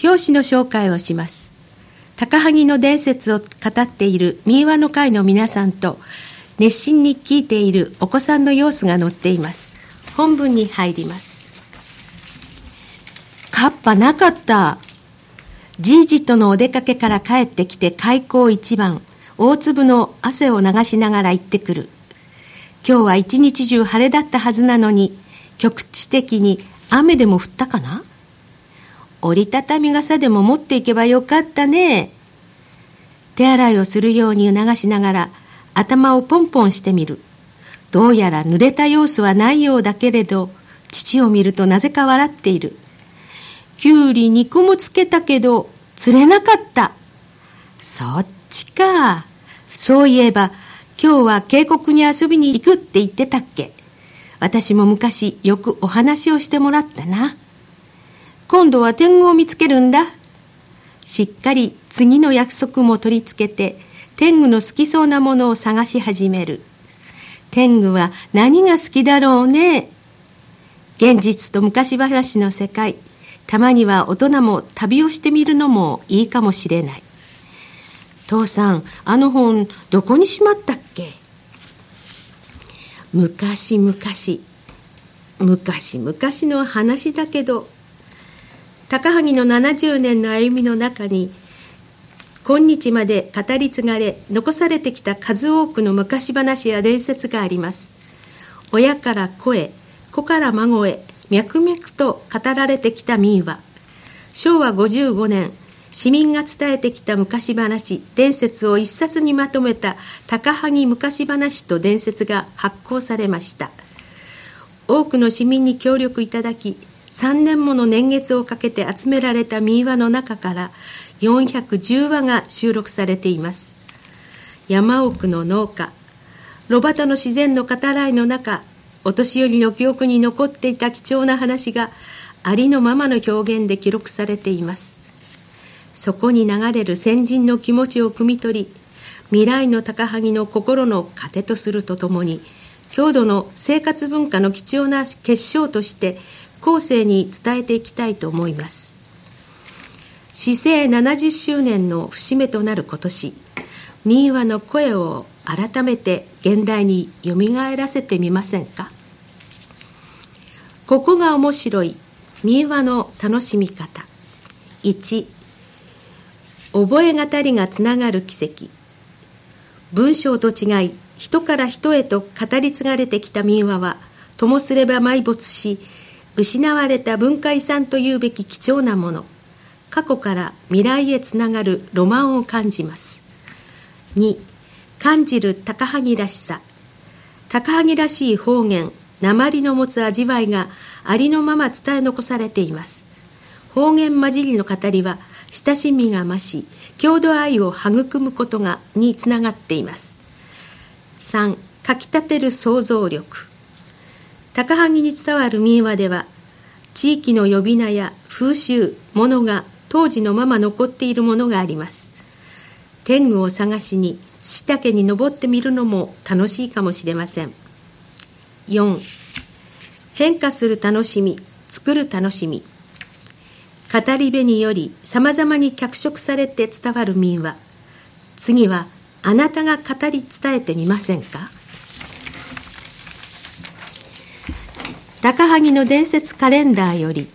表紙の紹介をします。高萩の伝説を語っている民話の会の皆さんと熱心に聞いているお子さんの様子が載っています。本文に入ります。カッパなかった。じいじとのお出かけから帰ってきて開口一番、大粒の汗を流しながら行ってくる。今日は一日中晴れだったはずなのに、局地的に雨でも降ったかな。折りたたみ傘でも持っていけばよかったね。手洗いをするように促しながら頭をポンポンしてみる。どうやら濡れた様子はないようだけれど、父を見るとなぜか笑っている。きゅうり2個もつけたけど釣れなかった。そっちか。そういえば今日は渓谷に遊びに行くって言ってたっけ。私も昔よくお話をしてもらったな。今度は天狗を見つけるんだ。しっかり次の約束も取り付けて天狗の好きそうなものを探し始める。天狗は何が好きだろうね。現実と昔話の世界、たまには大人も旅をしてみるのもいいかもしれない。父さん、あの本どこにしまったっけ。昔々の話だけど、高萩の70年の歩みの中に今日まで語り継がれ残されてきた数多くの昔話や伝説があります。親から子へ、子から孫へ脈々と語られてきた民話。昭和55年、市民が伝えてきた昔話伝説を一冊にまとめた高萩昔話と伝説が発行されました。多くの市民に協力いただき、3年もの年月をかけて集められた民話の中から410話が収録されています。山奥の農家、炉端の自然の語らいの中、お年寄りの記憶に残っていた貴重な話がありのままの表現で記録されています。そこに流れる先人の気持ちを汲み取り、未来の高萩の心の糧とするとともに、郷土の生活文化の貴重な結晶として後世に伝えていきたいと思います。市政70周年の節目となる今年、民話の声を改めて現代によみがえらせてみませんか。ここが面白い民話の楽しみ方。1、覚え語りがつながる奇跡。文章と違い、人から人へと語り継がれてきた民話は、ともすれば埋没し、失われた文化遺産というべき貴重なもの。過去から未来へつながるロマンを感じます。2、感じる高萩らしさ。高萩らしい方言、訛りの持つ味わいがありのまま伝え残されています。方言混じりの語りは親しみが増し、郷土愛を育むことにつながっています。3、かきたてる想像力。高萩に伝わる民話では、地域の呼び名や風習、ものが当時のまま残っているものがあります。天狗を探しに土岳に登ってみるのも楽しいかもしれません。4、変化する楽しみ、作る楽しみ。語り部によりさまざまに脚色されて伝わる民話。次はあなたが語り伝えてみませんか。高萩の伝説カレンダーより、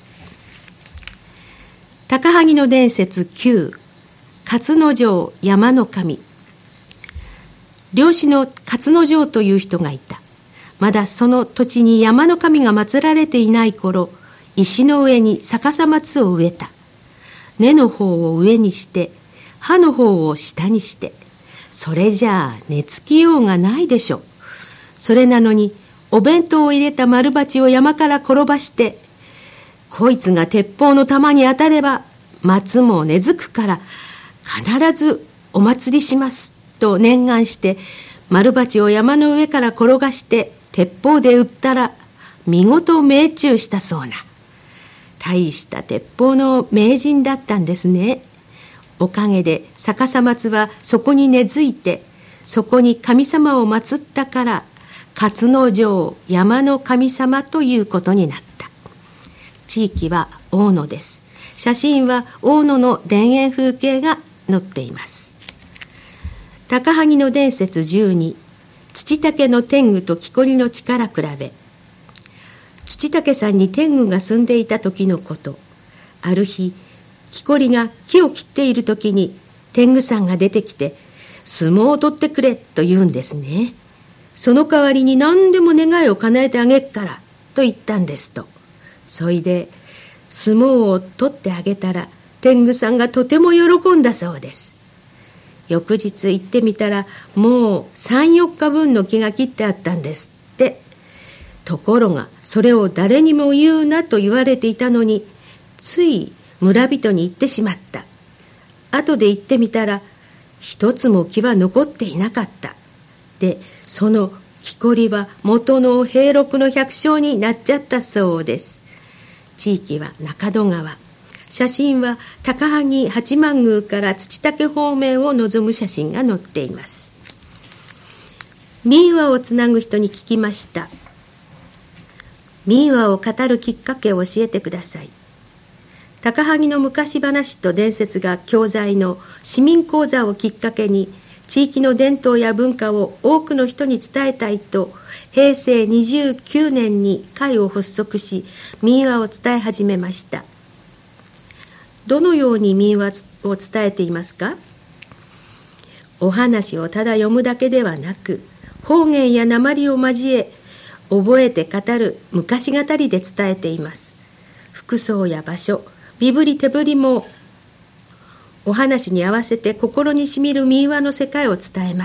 高萩の伝説9、勝之丞山の神。漁師の勝之丞という人がいた。まだその土地に山の神が祀られていない頃、石の上に逆さ松を植えた。根の方を上にして、葉の方を下にして、それじゃあ根付きようがないでしょ。それなのに、お弁当を入れた丸鉢を山から転ばして、こいつが鉄砲の弾に当たれば、松も根付くから、必ずお祭りします、と念願して、丸鉢を山の上から転がして、鉄砲で撃ったら、見事命中したそうな。大した鉄砲の名人だったんですね。おかげで逆さ松はそこに根付いて、そこに神様を祀ったから、勝之丞山の神様ということになった。地域は大野です。 写真は大野の田園風景が載っています。高萩の伝説12、土竹の天狗と木こりの力比べ。土竹さんに天狗が住んでいた時のこと。ある日、木こりが木を切っている時に天狗さんが出てきて、相撲を取ってくれと言うんですね。その代わりに何でも願いを叶えてあげっからと言ったんですと。そいで相撲を取ってあげたら天狗さんがとても喜んだそうです。翌日行ってみたらもう3、4日分の木が切ってあったんですって。ところがそれを誰にも言うなと言われていたのに、つい村人に言ってしまった。後で行ってみたら一つも木は残っていなかった。で、その木こりは元の平六の百姓になっちゃったそうです。地域は中戸川。写真は高萩八幡宮から土竹方面を望む写真が載っています。民話をつなぐ人に聞きました。民話を語るきっかけを教えてください。高萩の昔話と伝説が教材の市民講座をきっかけに、地域の伝統や文化を多くの人に伝えたいと、平成29年に会を発足し、民話を伝え始めました。どのように民話を伝えていますか？お話をただ読むだけではなく、方言や訛りを交え、覚えて語る昔語りで伝えています。服装や場所、身振り手振りもお話に合わせて心にしみる民話の世界を伝えます。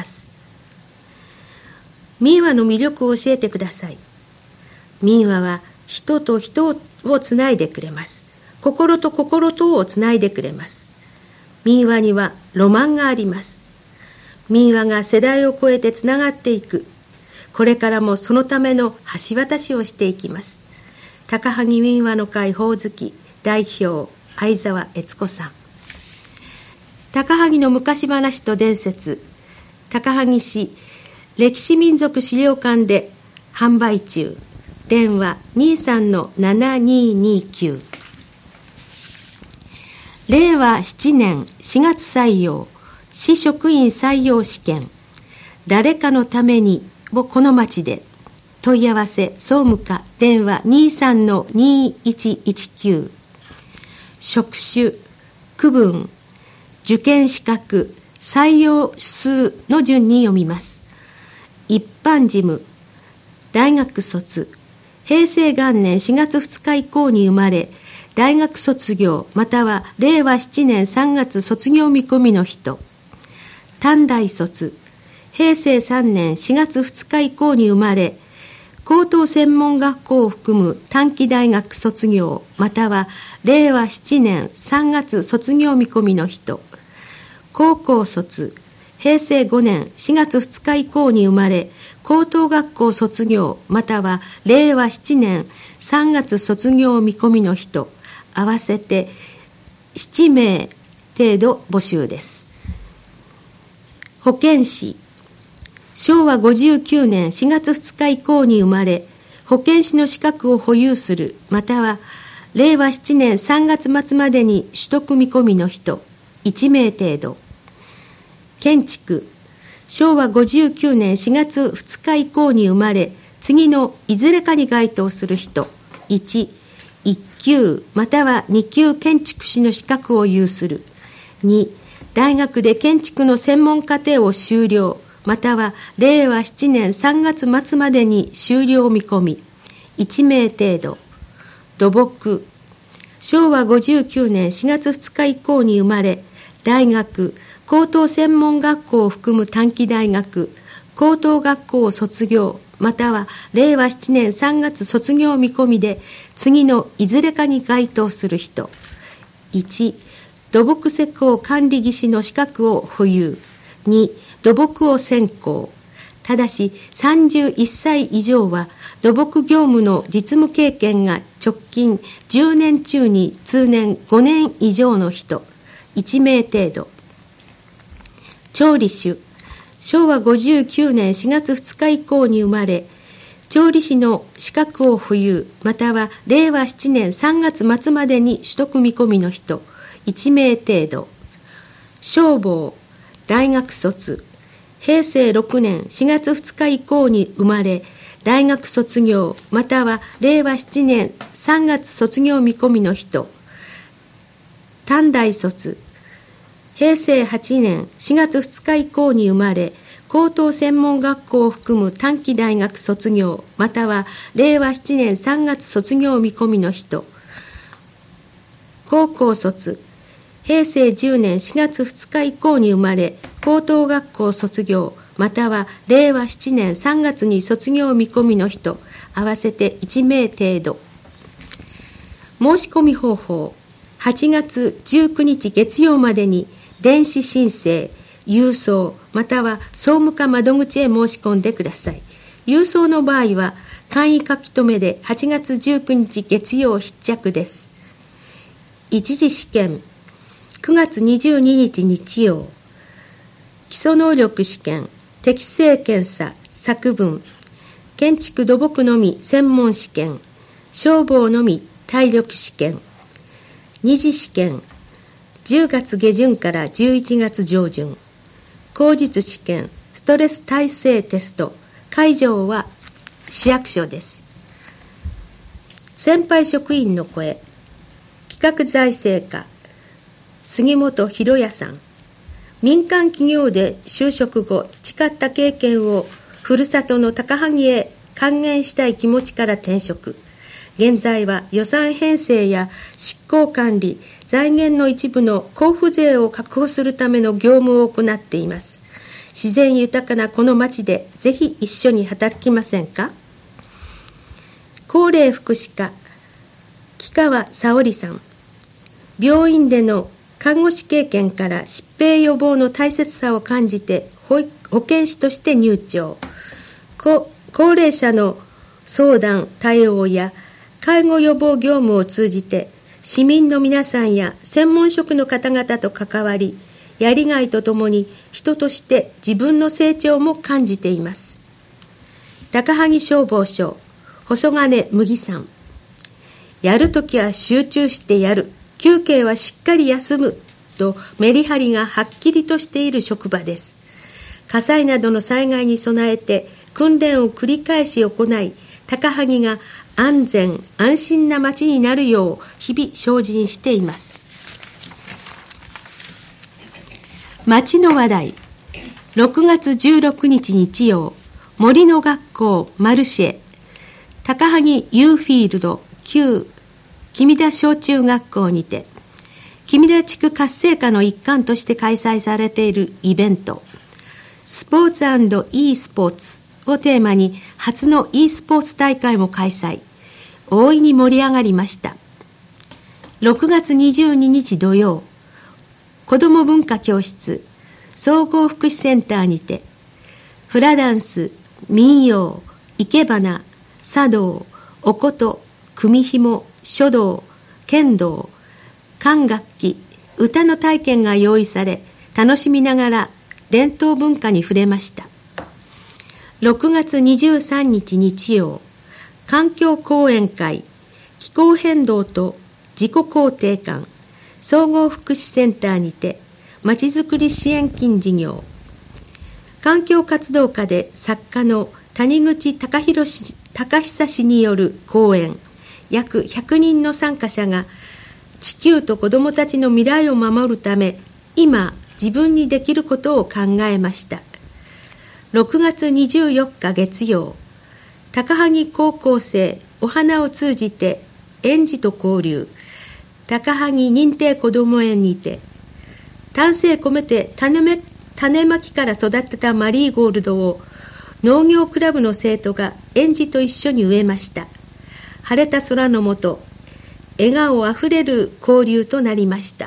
民話の魅力を教えてください。民話は人と人をつないでくれます。心と心とをつないでくれます。民話にはロマンがあります。民話が世代を超えてつながっていく。これからもそのための橋渡しをしていきます。高萩民話の会ほおずき代表相沢悦子さん。高萩の昔話と伝説、高萩市歴史民族資料館で販売中。電話 23-7229。令和7年4月採用、市職員採用試験、誰かのためにをこの町で。問い合わせ総務課電話 23-2119。職種、区分、受験資格、採用数の順に読みます。一般事務、大学卒、平成元年4月2日以降に生まれ、大学卒業または令和7年3月卒業見込みの人。短大卒、平成3年4月2日以降に生まれ、高等専門学校を含む短期大学卒業または令和7年3月卒業見込みの人。高校卒、平成5年4月2日以降に生まれ、高等学校卒業または令和7年3月卒業見込みの人、合わせて7名程度募集です。保健師、昭和59年4月2日以降に生まれ、保健師の資格を保有するまたは令和7年3月末までに取得見込みの人1名程度。建築、昭和59年4月2日以降に生まれ、次のいずれかに該当する人1級または2級建築士の資格を有する。2、大学で建築の専門課程を修了または令和7年3月末までに修了見込み1名程度。土木、昭和59年4月2日以降に生まれ、大学、高等専門学校を含む短期大学、高等学校を卒業または令和7年3月卒業見込みで次のいずれかに該当する人。1、土木施工管理技師の資格を保有。2、土木を専攻。ただし31歳以上は土木業務の実務経験が直近10年中に通年5年以上の人1名程度。調理師、昭和59年4月2日以降に生まれ、 調理師の資格を保有または令和7年3月末までに取得見込みの人1名程度。消防、大学卒、平成6年4月2日以降に生まれ大学卒業または令和7年3月卒業見込みの人。短大卒、平成8年4月2日以降に生まれ高等専門学校を含む短期大学卒業または令和7年3月卒業見込みの人。高校卒、平成10年4月2日以降に生まれ高等学校卒業または令和7年3月に卒業見込みの人合わせて1名程度。申し込み方法、8月19日月曜までに電子申請、郵送または総務課窓口へ申し込んでください。郵送の場合は簡易書き留めで8月19日月曜必着です。一次試験、9月22日日曜。基礎能力試験、適正検査、作文、建築土木のみ専門試験、消防のみ体力試験。二次試験、10月下旬から11月上旬。口述試験、ストレス耐性テスト。会場は市役所です。先輩職員の声。企画財政課、杉本博也さん。民間企業で就職後培った経験をふるさとの高萩へ還元したい気持ちから転職。現在は予算編成や執行管理、財源の一部の交付税を確保するための業務を行っています。自然豊かなこの町でぜひ一緒に働きませんか。高齢福祉課、木川沙織さん。病院での看護師経験から疾病予防の大切さを感じて保健師として入庁。高齢者の相談対応や介護予防業務を通じて市民の皆さんや専門職の方々と関わり、やりがいとともに人として自分の成長も感じています。高萩消防署、細金麦さん。やるときは集中してやる、休憩はしっかり休むとメリハリがはっきりとしている職場です。火災などの災害に備えて訓練を繰り返し行い、高萩が安全安心な町になるよう日々精進しています。町の話題、6月16日日曜、森の学校マルシェ、高萩ユーフィールド旧君田小中学校にて、君田地区活性化の一環として開催されているイベント、スポーツ&eスポーツをテーマに初の e スポーツ大会も開催。大いに盛り上がりました。6月22日土曜、子ども文化教室総合福祉センターにて、フラダンス、民謡、生け花、茶道、おこと、組紐、書道、剣道、管楽器、歌の体験が用意され、楽しみながら伝統文化に触れました。6月23日日曜、環境講演会、気候変動と自己肯定感、総合福祉センターにて、まちづくり支援金事業、環境活動家で作家の谷口隆久氏による講演、約100人の参加者が地球と子どもたちの未来を守るため、今自分にできることを考えました。6月24日月曜、高萩高校生お花を通じて園児と交流、高萩認定こども園にて、丹精込めて種まきから育てたマリーゴールドを農業クラブの生徒が園児と一緒に植えました。晴れた空の下、笑顔あふれる交流となりました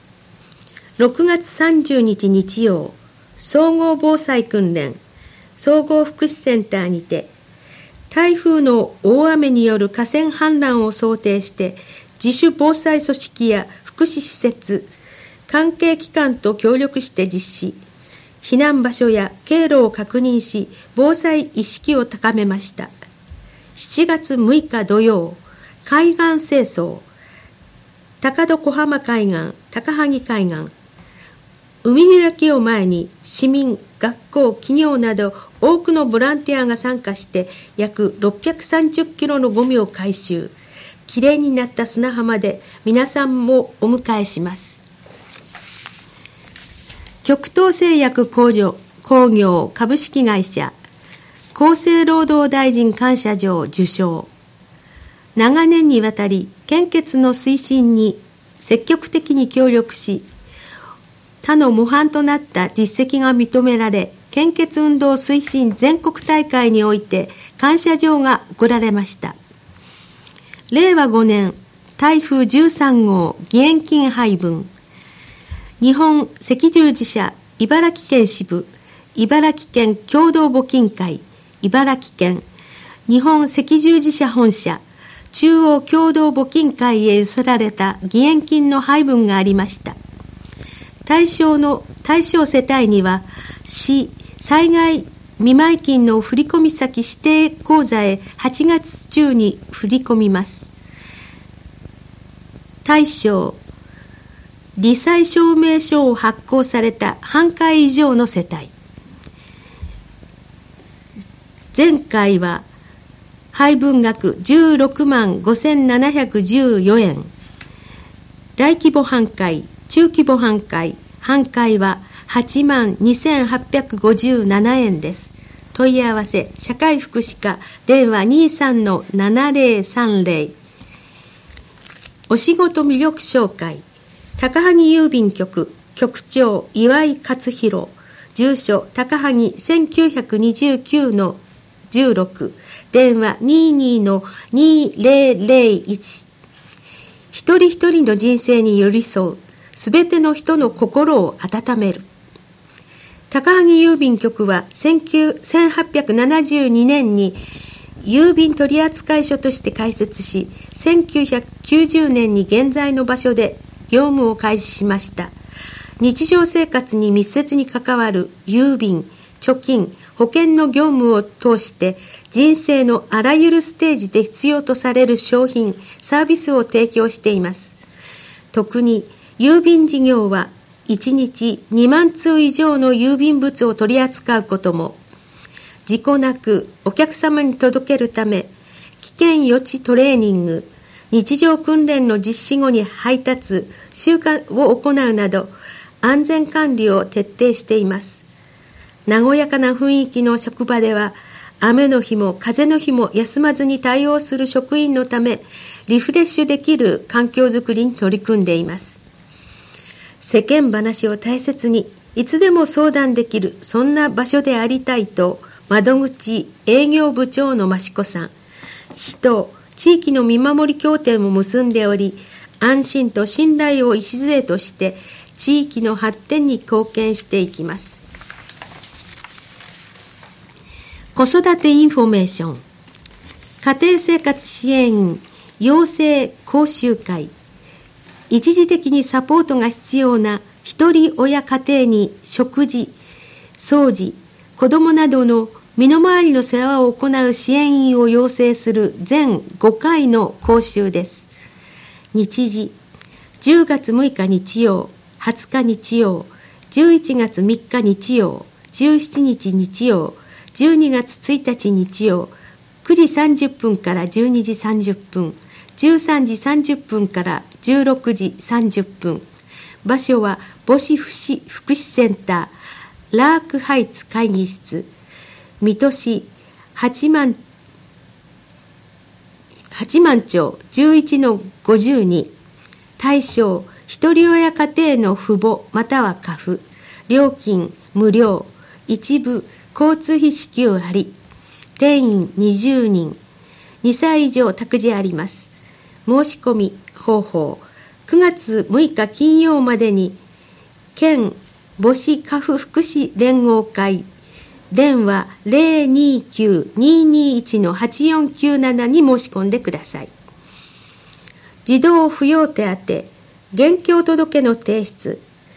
。6月30日日曜、総合防災訓練、総合福祉センターにて、台風の大雨による河川氾濫を想定して、自主防災組織や福祉施設、関係機関と協力して実施、避難場所や経路を確認し、防災意識を高めました。 7月6日土曜、海岸清掃、高戸小浜海岸、高萩海岸。海開きを前に市民、学校、企業など多くのボランティアが参加して約630キロのゴミを回収。きれいになった砂浜で皆さんもお迎えします。極東製薬工業株式会社厚生労働大臣感謝状受賞。長年にわたり献血の推進に積極的に協力し、他の模範となった実績が認められ、献血運動推進全国大会において感謝状が贈られました。令和5年台風13号義援金配分。日本赤十字社茨城県支部、茨城県共同募金会、茨城県日本赤十字社本社中央共同募金会へ寄せられた義援金の配分がありました。対象世帯には市災害見舞金の振込先指定口座へ8月中に振り込みます。対象、罹災証明書を発行された半壊以上の世帯。前回は配分額16万5714円。大規模半壊、中規模半壊、半壊は8万2857円です。問い合わせ、社会福祉課、電話 23-7030。お仕事魅力紹介。高萩郵便局、局長岩井勝弘、住所高萩1929-16、電話 22-2001。一人一人の人生に寄り添う、すべての人の心を温める。高萩郵便局は1872年に郵便取扱所として開設し、1990年に現在の場所で業務を開始しました。日常生活に密接に関わる郵便、貯金、保険の業務を通して人生のあらゆるステージで必要とされる商品、サービスを提供しています。特に郵便事業は1日2万通以上の郵便物を取り扱うことも、事故なくお客様に届けるため、危険予知トレーニング、日常訓練の実施後に配達、集荷を行うなど、安全管理を徹底しています。和やかな雰囲気の職場では、雨の日も風の日も休まずに対応する職員のため、リフレッシュできる環境づくりに取り組んでいます。世間話を大切に、いつでも相談できる、そんな場所でありたいと、窓口営業部長の益子さん、市と地域の見守り協定も結んでおり、安心と信頼を礎として地域の発展に貢献していきます。子育てインフォメーション。家庭生活支援員養成講習会。一時的にサポートが必要な一人親家庭に食事、掃除、子どもなどの身の回りの世話を行う支援員を養成する全5回の講習です。日時、10月6日日曜、20日日曜、11月3日日曜、17日日曜、12月1日日曜、9時30分から12時30分、13時30分から16時30分。場所は母子福祉センター、ラークハイツ会議室、水戸市八幡町 11-52。対象、一人親家庭の父母または家父。料金無料。一部交通費支給あり。定員20人。2歳以上託児あります。申し込み方法、9月6日金曜までに県母子家父福祉連合会電話 029-221-8497 に申し込んでください。児童扶養手当、現況届の提出。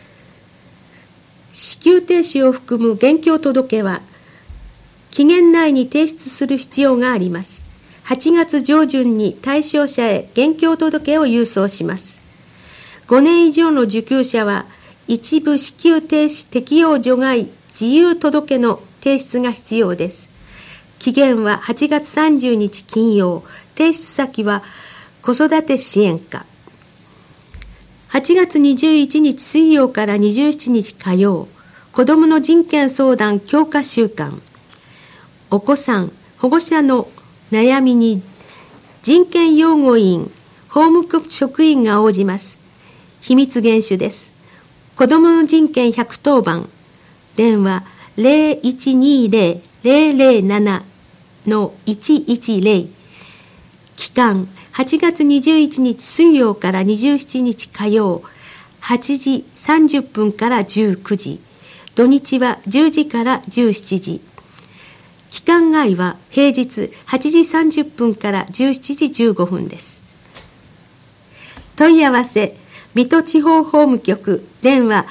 支給停止を含む現況届は期限内に提出する必要があります。 8月上旬に対象者へ現況届を郵送します。5年以上の受給者は一部支給停止適用除外自由届の提出が必要です。期限は8月30日金曜、提出先は子育て支援課。8月21日水曜から27日火曜、子どもの人権相談強化週間。お子さん、保護者の悩みに人権擁護員、法務局職員が応じます。秘密厳守です。子どもの人権110番、電話 0120-007-110、期間8月21日水曜から27日火曜、8時30分から19時、土日は10時から17時。期間外は平日8時30分から17時15分です。問い合わせ、水戸地方法務局、電話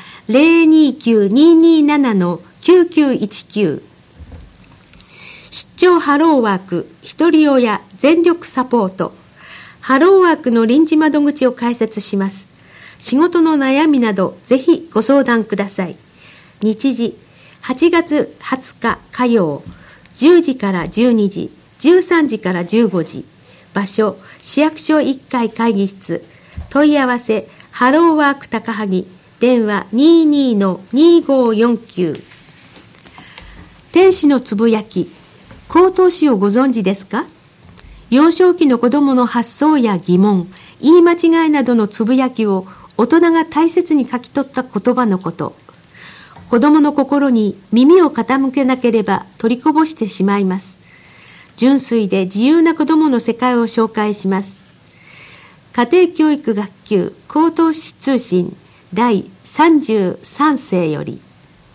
029-227-9919。出張ハローワーク、ひとり親全力サポート。ハローワークの臨時窓口を開設します。仕事の悩みなどぜひご相談ください。日時、8月20日火曜、10時から12時、13時から15時。場所、市役所1階会議室。問い合わせ、ハローワーク高萩、電話 22-2549。天使のつぶやき、口頭詩をご存知ですか？幼少期の子どもの発想や疑問、言い間違いなどのつぶやきを大人が大切に書き取った言葉のこと。子どもの心に耳を傾けなければ取りこぼしてしまいます。純粋で自由な子どもの世界を紹介します。家庭教育学級口頭詩通信第33世より。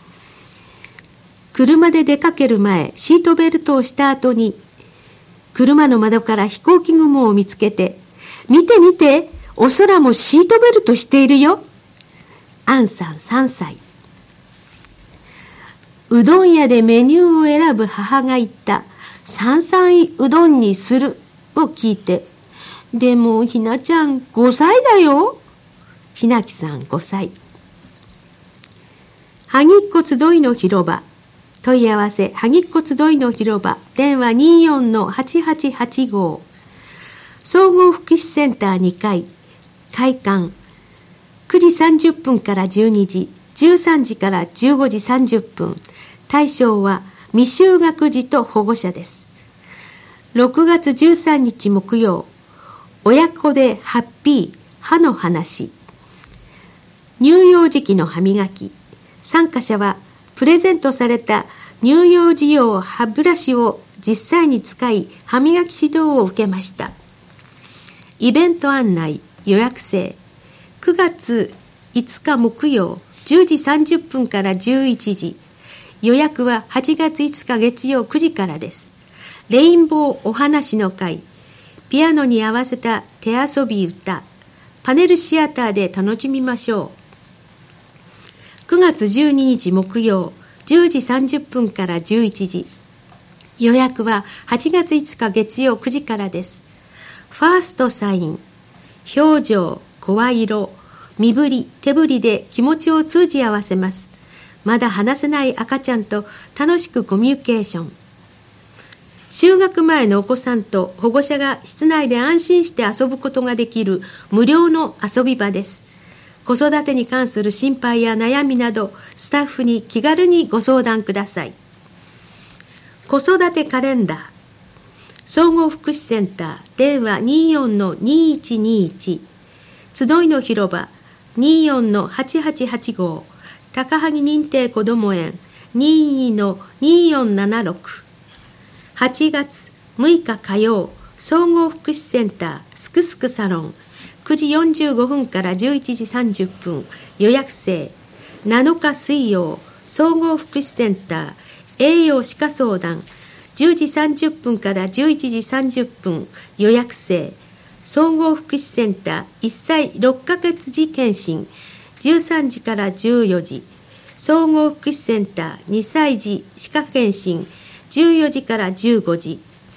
車で出かける前、シートベルトをした後に、車の窓から飛行機雲を見つけて、見て見て、お空もシートベルトしているよ。アンさん3歳。うどん屋でメニューを選ぶ母が言った、山菜うどんにするを聞いて、でもひなちゃん5歳だよ。ひなきさん5歳。はぎっこ集いの広場。問い合わせ、はぎっこ集いの広場、電話 24-8885。総合福祉センター2階、開館、9時30分から12時、13時から15時30分。対象は未就学児と保護者です。6月13日木曜、親子でハッピー歯の話。乳幼児期の歯磨き。参加者はプレゼントされた乳幼児用歯ブラシを実際に使い歯磨き指導を受けました。イベント案内、予約制。9月5日木曜10時30分から11時。予約は8月5日月曜9時からです。レインボーお話の会。ピアノに合わせた手遊び歌。パネルシアターで楽しみましょう。9月12日木曜10時30分から11時。予約は8月5日月曜9時からです。ファーストサイン。表情、声色、身振り、手振りで気持ちを通じ合わせます。まだ話せない赤ちゃんと楽しくコミュニケーション。就学前のお子さんと保護者が室内で安心して遊ぶことができる無料の遊び場です。子育てに関する心配や悩みなど、スタッフに気軽にご相談ください。子育てカレンダー。総合福祉センター、電話 24-2121。集いの広場 24-8885。高萩認定こども園 22-2476。8月6日火曜、総合福祉センターすくすくサロン9時45分から11時30分。予約制。7日水曜、総合福祉センター栄養歯科相談10時30分から11時30分。予約制。総合福祉センター1歳6ヶ月児検診13時から14時。総合福祉センター2歳児歯科検診14時から15時。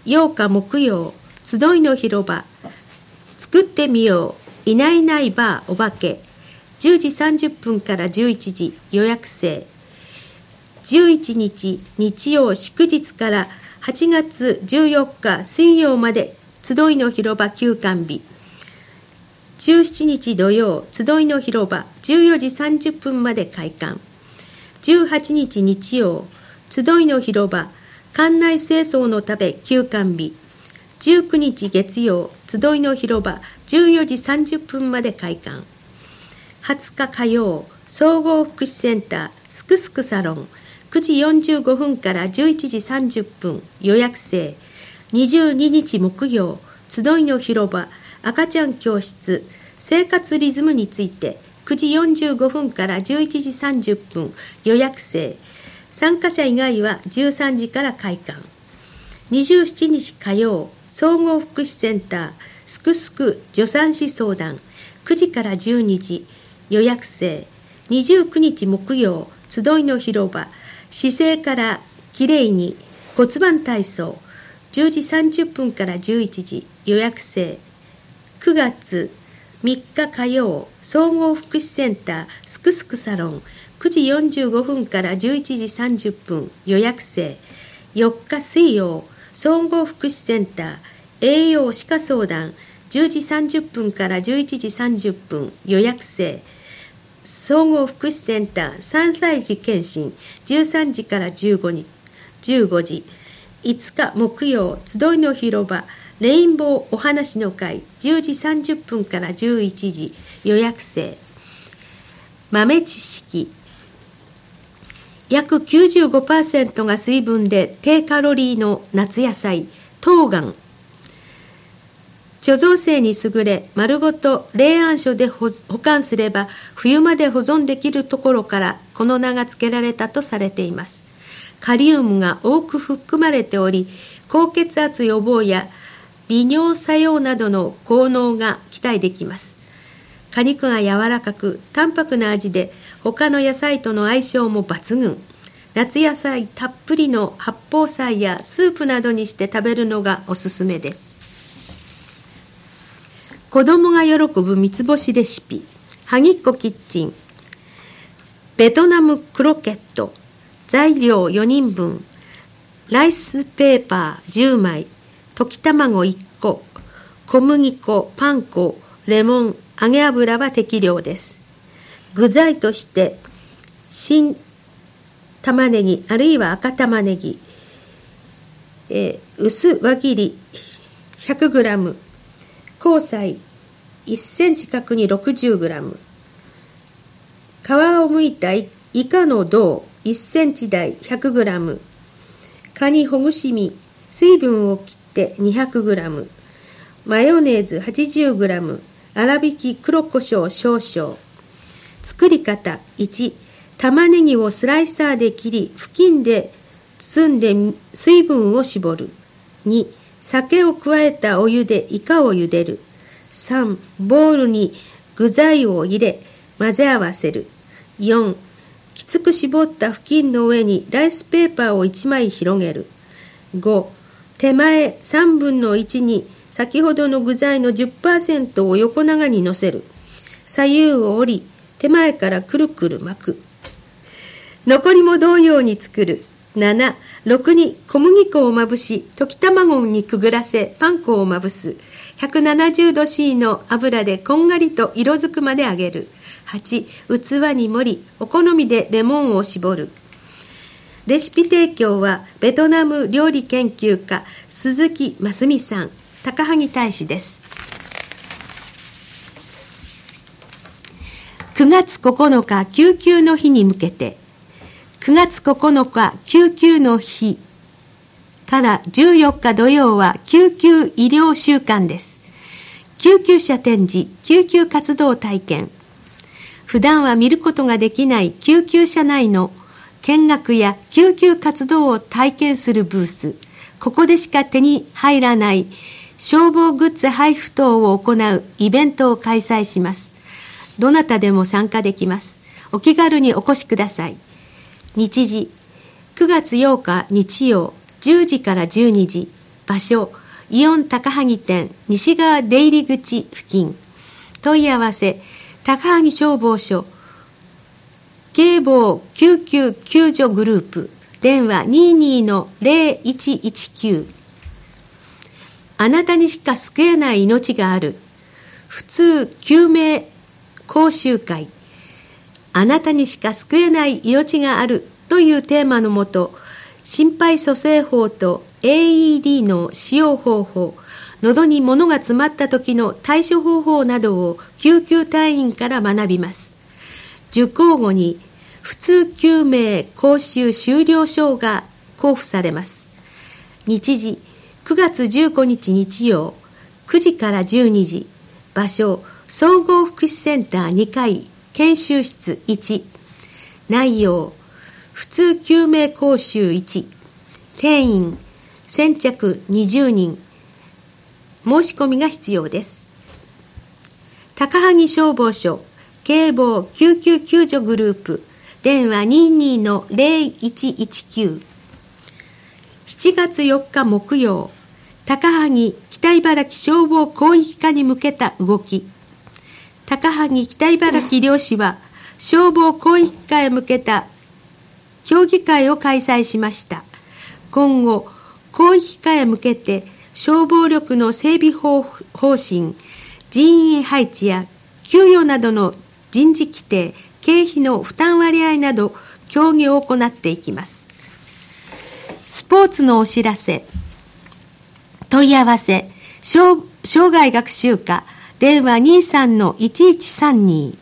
8日木曜、集いの広場、作ってみよう、いないいないバーお化け、10時30分から11時、予約制。11日日曜祝日から8月14日水曜まで、集いの広場休館日。17日土曜、集いの広場14時30分まで開館。18日日曜、集いの広場館内清掃のため休館日。19日月曜、集いの広場14時30分まで開館。20日火曜、総合福祉センターすくすくサロン9時45分から11時30分、予約制。22日木曜、集いの広場赤ちゃん教室生活リズムについて9時45分から11時30分、予約制。参加者以外は13時から開館。27日火曜、総合福祉センターすくすく助産師相談9時から12時、予約制。29日木曜、集いの広場姿勢からきれいに骨盤体操10時30分から11時、予約制。9月3日火曜、総合福祉センターすくすくサロン9時45分から11時30分、予約制。4日水曜、総合福祉センター栄養歯科相談10時30分から11時30分、予約制。総合福祉センター3歳児検診13時から15時。5日木曜、集いの広場レインボーお話の会10時30分から11時、予約制。豆知識。約 95% が水分で低カロリーの夏野菜冬瓜。貯蔵性に優れ、丸ごと冷暗所で保管すれば冬まで保存できるところからこの名が付けられたとされています。カリウムが多く含まれており、高血圧予防や利尿作用などの効能が期待できます。果肉が柔らかく淡白な味で他の野菜との相性も抜群。夏野菜たっぷりの八宝菜やスープなどにして食べるのがおすすめです。子供が喜ぶ三つ星レシピ、はぎっこキッチン。ベトナムクロケット、材料4人分、ライスペーパー10枚、溶き卵1個、小麦粉、パン粉、レモン、揚げ油は適量です。具材として新玉ねぎあるいは赤玉ねぎ、薄輪切り 100g、 香菜1センチ角に 60g、 皮を剥いたイカの胴1センチ大 100g、 カニほぐし身水分を切って 200g、 マヨネーズ 80g、 粗挽き黒胡椒少々。作り方。1、玉ねぎをスライサーで切り布巾で包んで水分を絞る。2、酒を加えたお湯でイカを茹でる。3、ボウルに具材を入れ混ぜ合わせる。4、きつく絞った布巾の上にライスペーパーを1枚広げる。5、手前3分の1に先ほどの具材の 10% を横長に乗せる。左右を折り手前からくるくる巻く。残りも同様に作る。7、6に小麦粉をまぶし溶き卵にくぐらせパン粉をまぶす。170度 C の油でこんがりと色づくまで揚げる。8、器に盛りお好みでレモンを絞る。レシピ提供はベトナム料理研究家鈴木真澄さん、高萩大使です。9月9日救急の日に向けて、9月9日救急の日から14日土曜は救急医療週間です。救急車展示、救急活動体験。普段は見ることができない救急車内の見学や救急活動を体験するブース。ここでしか手に入らない消防グッズ配布等を行うイベントを開催します。どなたでも参加できます。お気軽にお越しください。日時、9月8日日曜10時から12時、 場所イオン高萩店西側出入り口付近。問い合わせ高萩消防署警防救急救助グループ電話 22-0119。 あなたにしか救えない命がある普通救命講習会。あなたにしか救えない命があるというテーマのもと、心肺蘇生法と AED の使用方法、喉に物が詰まった時の対処方法などを救急隊員から学びます。受講後に普通救命講習修了証が交付されます。日時9月15日日曜9時から12時。場所総合福祉センター2階研修室1。内容普通救命講習1。定員先着20人。申し込みが必要です。高萩消防署警防救急救助グループ電話 22-0119。 7月4日木曜、高萩北茨城消防広域化に向けた動き。高萩北茨城両市は消防広域化へ向けた協議会を開催しました。今後広域化へ向けて消防力の整備方針、人員配置や給与などの人事規定、経費の負担割合など協議を行っていきます。スポーツのお知らせ。問い合わせ生涯学習課電話 23-1132。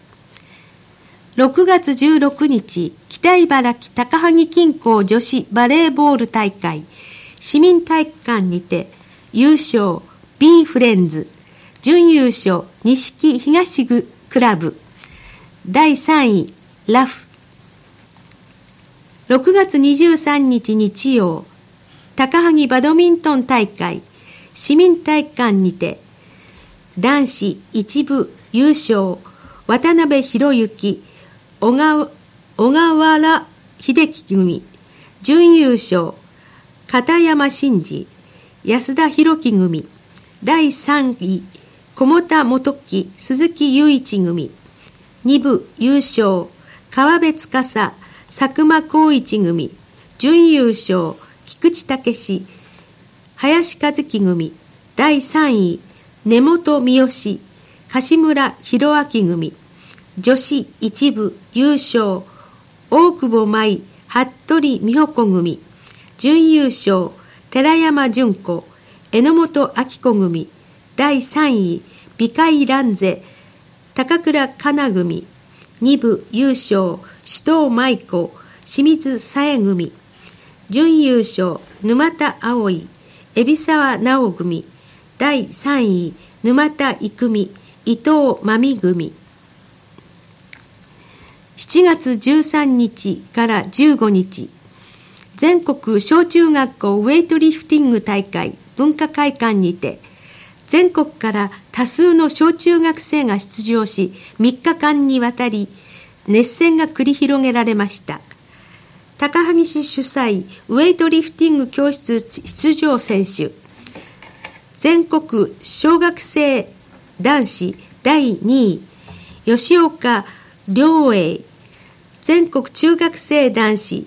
6月16日北茨城高萩近郊女子バレーボール大会市民体育館にて優勝 B フレンズ、準優勝錦東クラブ、第3位ラフ。6月23日日曜高萩バドミントン大会市民体育館にて男子一部優勝渡辺博之小川原秀樹組、準優勝片山真司安田博樹組、第3位小田元樹鈴木雄一組、2部優勝川辺司佐久間光一組、準優勝菊池武史林和樹組、第3位根本三好柏村弘明組、女子一部優勝大久保舞服部美穂子組、準優勝寺山純子榎本明子組、第3位美海蘭勢高倉香奈組、2部優勝首藤舞子清水紗恵組、準優勝沼田葵海老沢直組、第3位沼田育美伊藤真美組。7月13日から15日全国小中学校ウェイトリフティング大会文化会館にて全国から多数の小中学生が出場し、3日間にわたり熱戦が繰り広げられました。高萩市主催ウェイトリフティング教室出場選手、全国小学生男子第2位吉岡良栄、全国中学生男子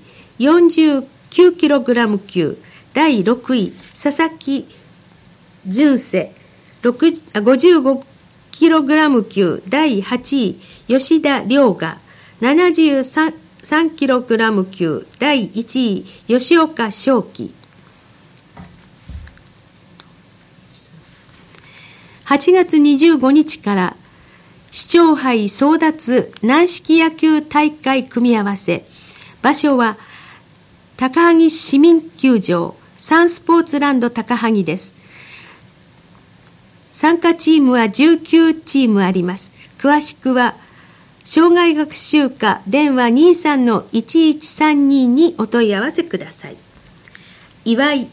49kg 級第6位佐々木純瀬、55kg 級第8位吉田良賀、73kg 級第1位吉岡正樹。8月25日から市長杯争奪軟式野球大会組み合わせ。場所は高萩市民球場サンスポーツランド高萩です。参加チームは19チームあります。詳しくは障害学習課電話 23-1132 にお問い合わせください。祝い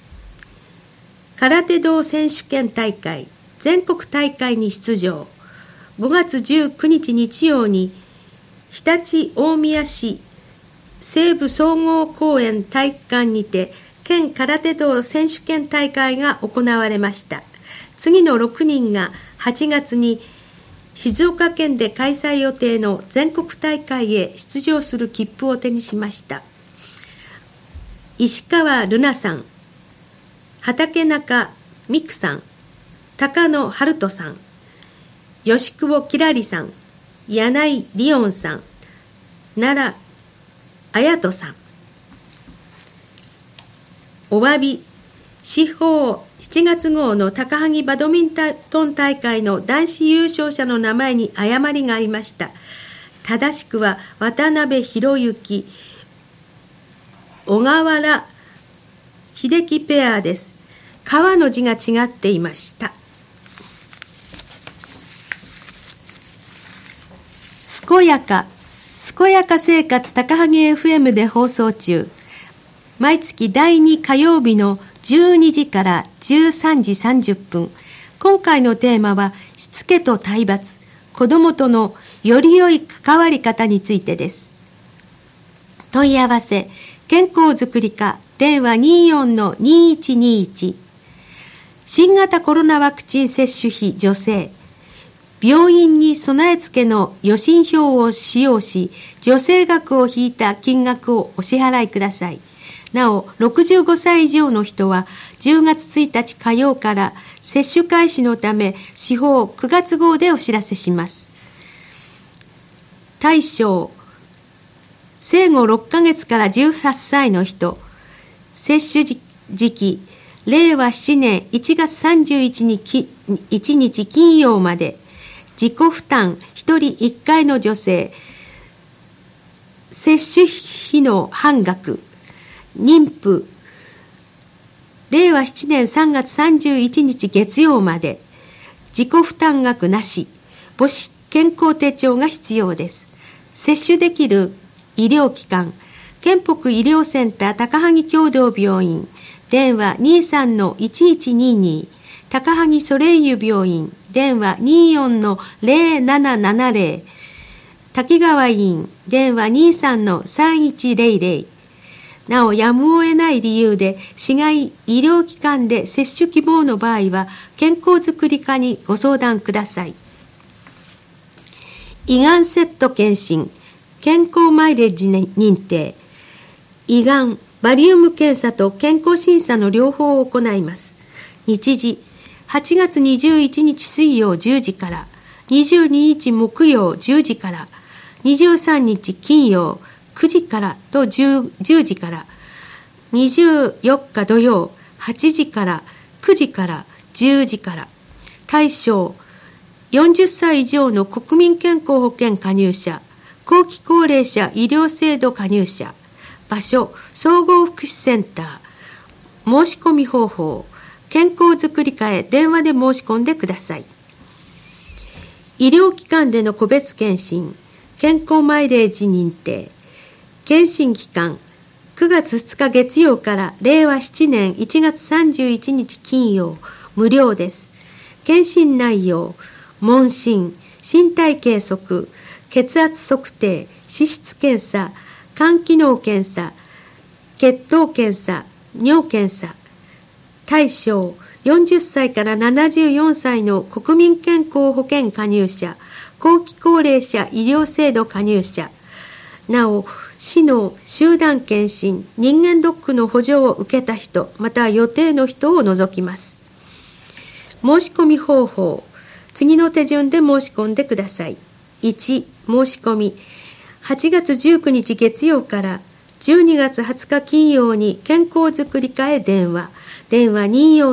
空手道選手権大会全国大会に出場。5月19日日曜に常陸大宮市西部総合公園体育館にて県空手道選手権大会が行われました。次の6人が8月に静岡県で開催予定の全国大会へ出場する切符を手にしました。石川瑠奈さん、畠中美久さん、高野春人さん、吉久保きらりさん、柳井理音さん、奈良綾人さん。お詫び、司法7月号の高萩バドミントン大会の男子優勝者の名前に誤りがありました。正しくは渡辺博之、小川原秀樹ペアです。川の字が違っていました。健やか生活高萩 FM で放送中。毎月第2火曜日の12時から13時30分。今回のテーマはしつけと体罰、子どもとのより良い関わり方についてです。問い合わせ、健康づくり課電話 24-2121。新型コロナワクチン接種費助成。病院に備え付けの予診票を使用し、助成額を引いた金額をお支払いください。なお、65歳以上の人は10月1日火曜から接種開始のため、司法9月号でお知らせします。対象、生後6ヶ月から18歳の人、接種時期、令和7年1月31日金曜まで、自己負担1人1回の助成、接種費の半額、妊婦、令和7年3月31日月曜まで、自己負担額なし、母子健康手帳が必要です。接種できる医療機関、県北医療センター高萩共同病院、電話 23-1122、高萩ソレイユ病院、電話 24-0770、滝川医院、電話 23-3100。なお、やむを得ない理由で市外医療機関で接種希望の場合は健康づくり課にご相談ください。胃がんセット検診、健康マイレージ認定、胃がんバリウム検査と健康審査の両方を行います。日時、8月21日水曜10時から22日木曜10時から23日金曜9時からと 10時から、24日土曜8時から9時から10時から。対象、40歳以上の国民健康保険加入者、後期高齢者医療制度加入者。場所、総合福祉センター。申し込み方法、健康づくり課へ電話で申し込んでください。医療機関での個別検診、健康マイレージ認定。検診期間、9月2日月曜から令和7年1月31日金曜、無料です。検診内容、問診、身体計測、血圧測定、脂質検査、肝機能検査、血糖検査、尿検査。対象、40歳から74歳の国民健康保険加入者、後期高齢者医療制度加入者。なお、市の集団検診、人間ドックの補助を受けた人、または予定の人を除きます。申し込み方法、次の手順で申し込んでください。1、申し込み、8月19日月曜から12月20日金曜に健康づくり課へ電話。電話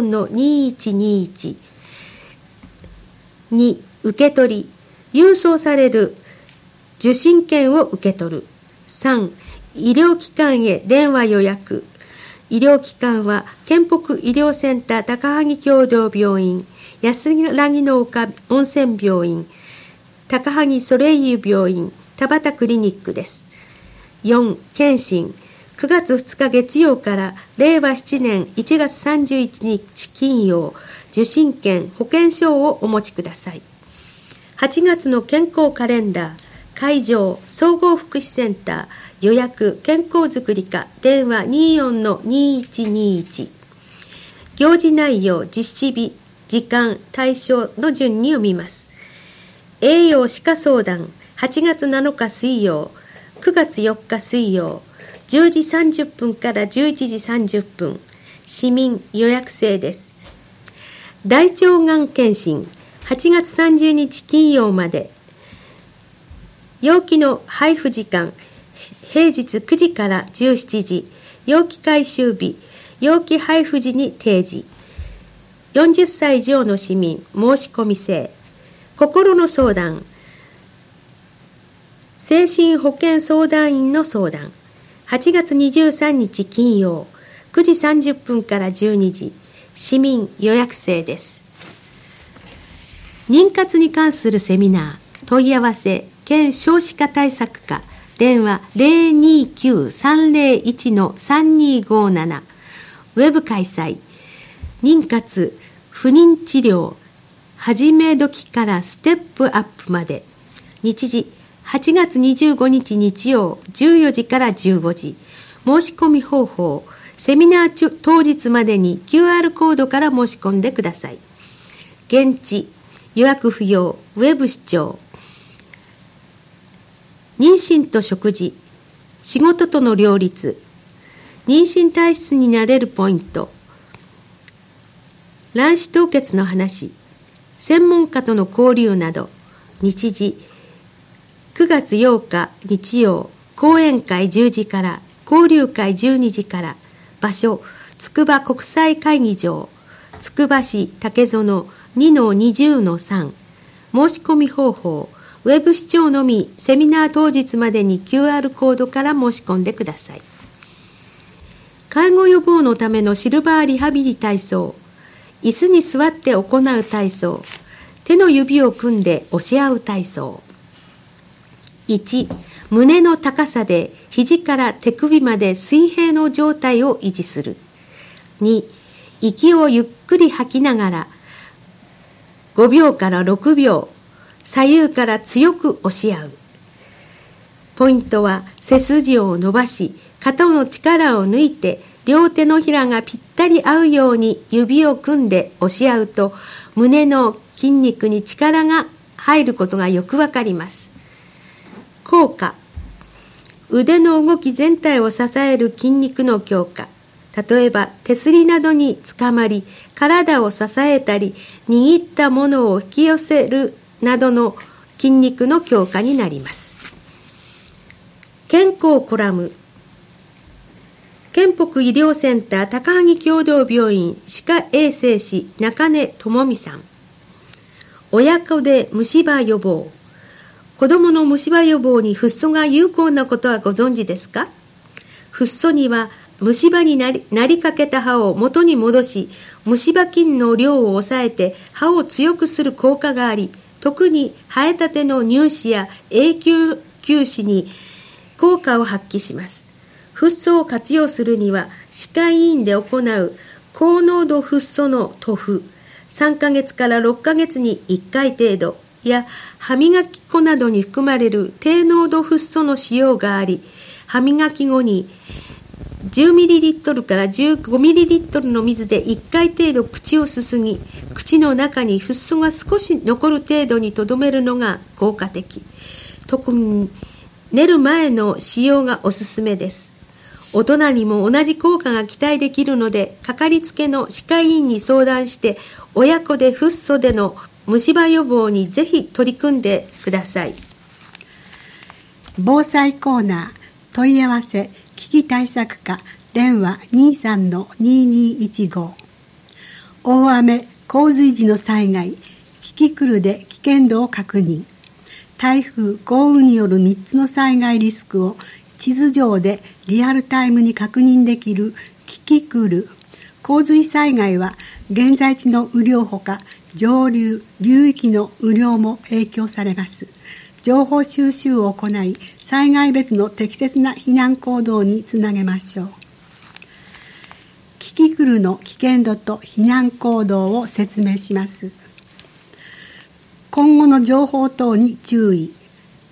24-2121。2、受け取り、郵送される受診券を受け取る。3、医療機関へ電話予約。医療機関は県北医療センター高萩共同病院、安らぎの丘温泉病院、高萩ソレイユ病院、田端クリニックです。4、検診、9月2日月曜から令和7年1月31日金曜、受診券、保険証をお持ちください。8月の健康カレンダー、 会場総合福祉センター予約健康づくり課電話 24-2121 行事内容実施日時間対象の順に読みます。栄養歯科相談8月7日水曜9月4日水曜10時30分から11時30分市民予約制です。大腸がん検診8月30日金曜まで。容器の配布時間平日9時から17時容器回収日容器配布時に提示。40歳以上の市民申し込み制。心の相談精神保健相談員の相談8月23日金曜9時30分から12時市民予約制です。妊活に関するセミナー問い合わせ県少子化対策課電話 029-301-3257 ウェブ開催。妊活不妊治療始め時からステップアップまで。日時8月25日日曜14時から15時。申し込み方法セミナー当日までに QR コードから申し込んでください。現地予約不要ウェブ視聴。妊娠と食事仕事との両立妊娠体質になれるポイント卵子凍結の話専門家との交流など。日時9月8日日曜講演会10時から交流会12時から。場所つくば国際会議場つくば市竹園 2-20-3 申し込み方法ウェブ視聴のみ。セミナー当日までに QR コードから申し込んでください。介護予防のためのシルバーリハビリ体操椅子に座って行う体操手の指を組んで押し合う体操。1胸の高さで肘から手首まで水平の状態を維持する。2息をゆっくり吐きながら5秒から6秒左右から強く押し合う。ポイントは背筋を伸ばし肩の力を抜いて両手のひらがぴったり合うように指を組んで押し合うと胸の筋肉に力が入ることがよくわかります。効果腕の動き全体を支える筋肉の強化。例えば手すりなどにつかまり体を支えたり握ったものを引き寄せるなどの筋肉の強化になります。健康コラム県北医療センター高萩共同病院歯科衛生士中根智美さん。親子で虫歯予防子どもの虫歯予防にフッ素が有効なことはご存知ですか？フッ素には虫歯になりかけた歯を元に戻し虫歯菌の量を抑えて歯を強くする効果があり、特に生えたての乳歯や永久臼歯に効果を発揮します。フッ素を活用するには歯科医院で行う高濃度フッ素の塗布3ヶ月から6ヶ月に1回程度や歯磨き粉などに含まれる低濃度フッ素の使用があり、歯磨き後に 10ml から 15ml の水で1回程度口をすすぎ、口の中にフッ素が少し残る程度にとどめるのが効果的。特に寝る前の使用がおすすめです。大人にも同じ効果が期待できるので、かかりつけの歯科医院に相談して親子でフッ素での虫歯予防にぜひ取り組んでください。 防災コーナー問い合わせ危機対策課電話 23-2215 大雨洪水時の災害キキクルで危険度を確認。台風豪雨による3つの災害リスクを地図上でリアルタイムに確認できるキキクル。洪水災害は現在地の雨量ほか上流流域の雨量も影響されます。情報収集を行い災害別の適切な避難行動につなげましょう。キキクルの危険度と避難行動を説明します。今後の情報等に注意。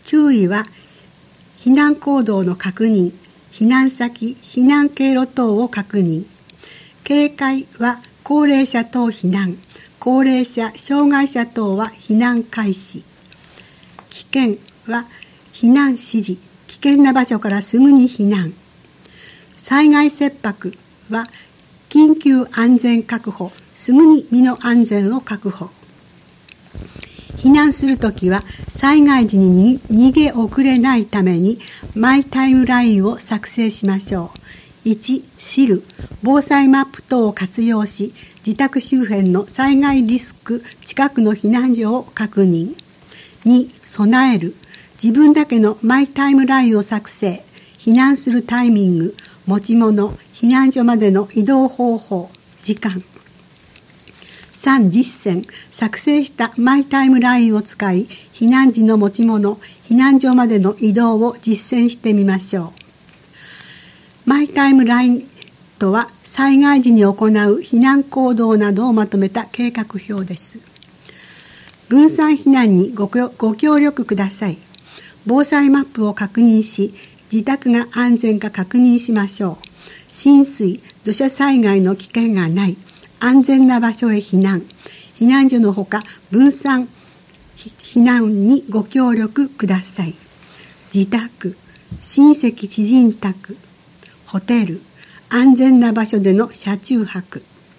注意は避難行動の確認、避難先、避難経路等を確認。警戒は高齢者等避難、高齢者、障害者等は避難開始。危険は避難指示、危険な場所からすぐに避難。災害切迫は緊急安全確保、すぐに身の安全を確保。避難するときは災害時に逃げ遅れないためにマイタイムラインを作成しましょう。1、知る。防災マップ等を活用し、自宅周辺の災害リスク近くの避難所を確認。2、備える。自分だけのマイタイムラインを作成。避難するタイミング、持ち物、避難所までの移動方法、時間。3、実践。作成したマイタイムラインを使い、避難時の持ち物、避難所までの移動を実践してみましょう。マイタイムラインとは、災害時に行う避難行動などをまとめた計画表です。分散避難にご協力ください。防災マップを確認し、自宅が安全か確認しましょう。浸水、土砂災害の危険がない。安全な場所へ避難。避難所のほか、分散避難にご協力ください。自宅、親戚知人宅、ホテル、安全な場所での車中泊。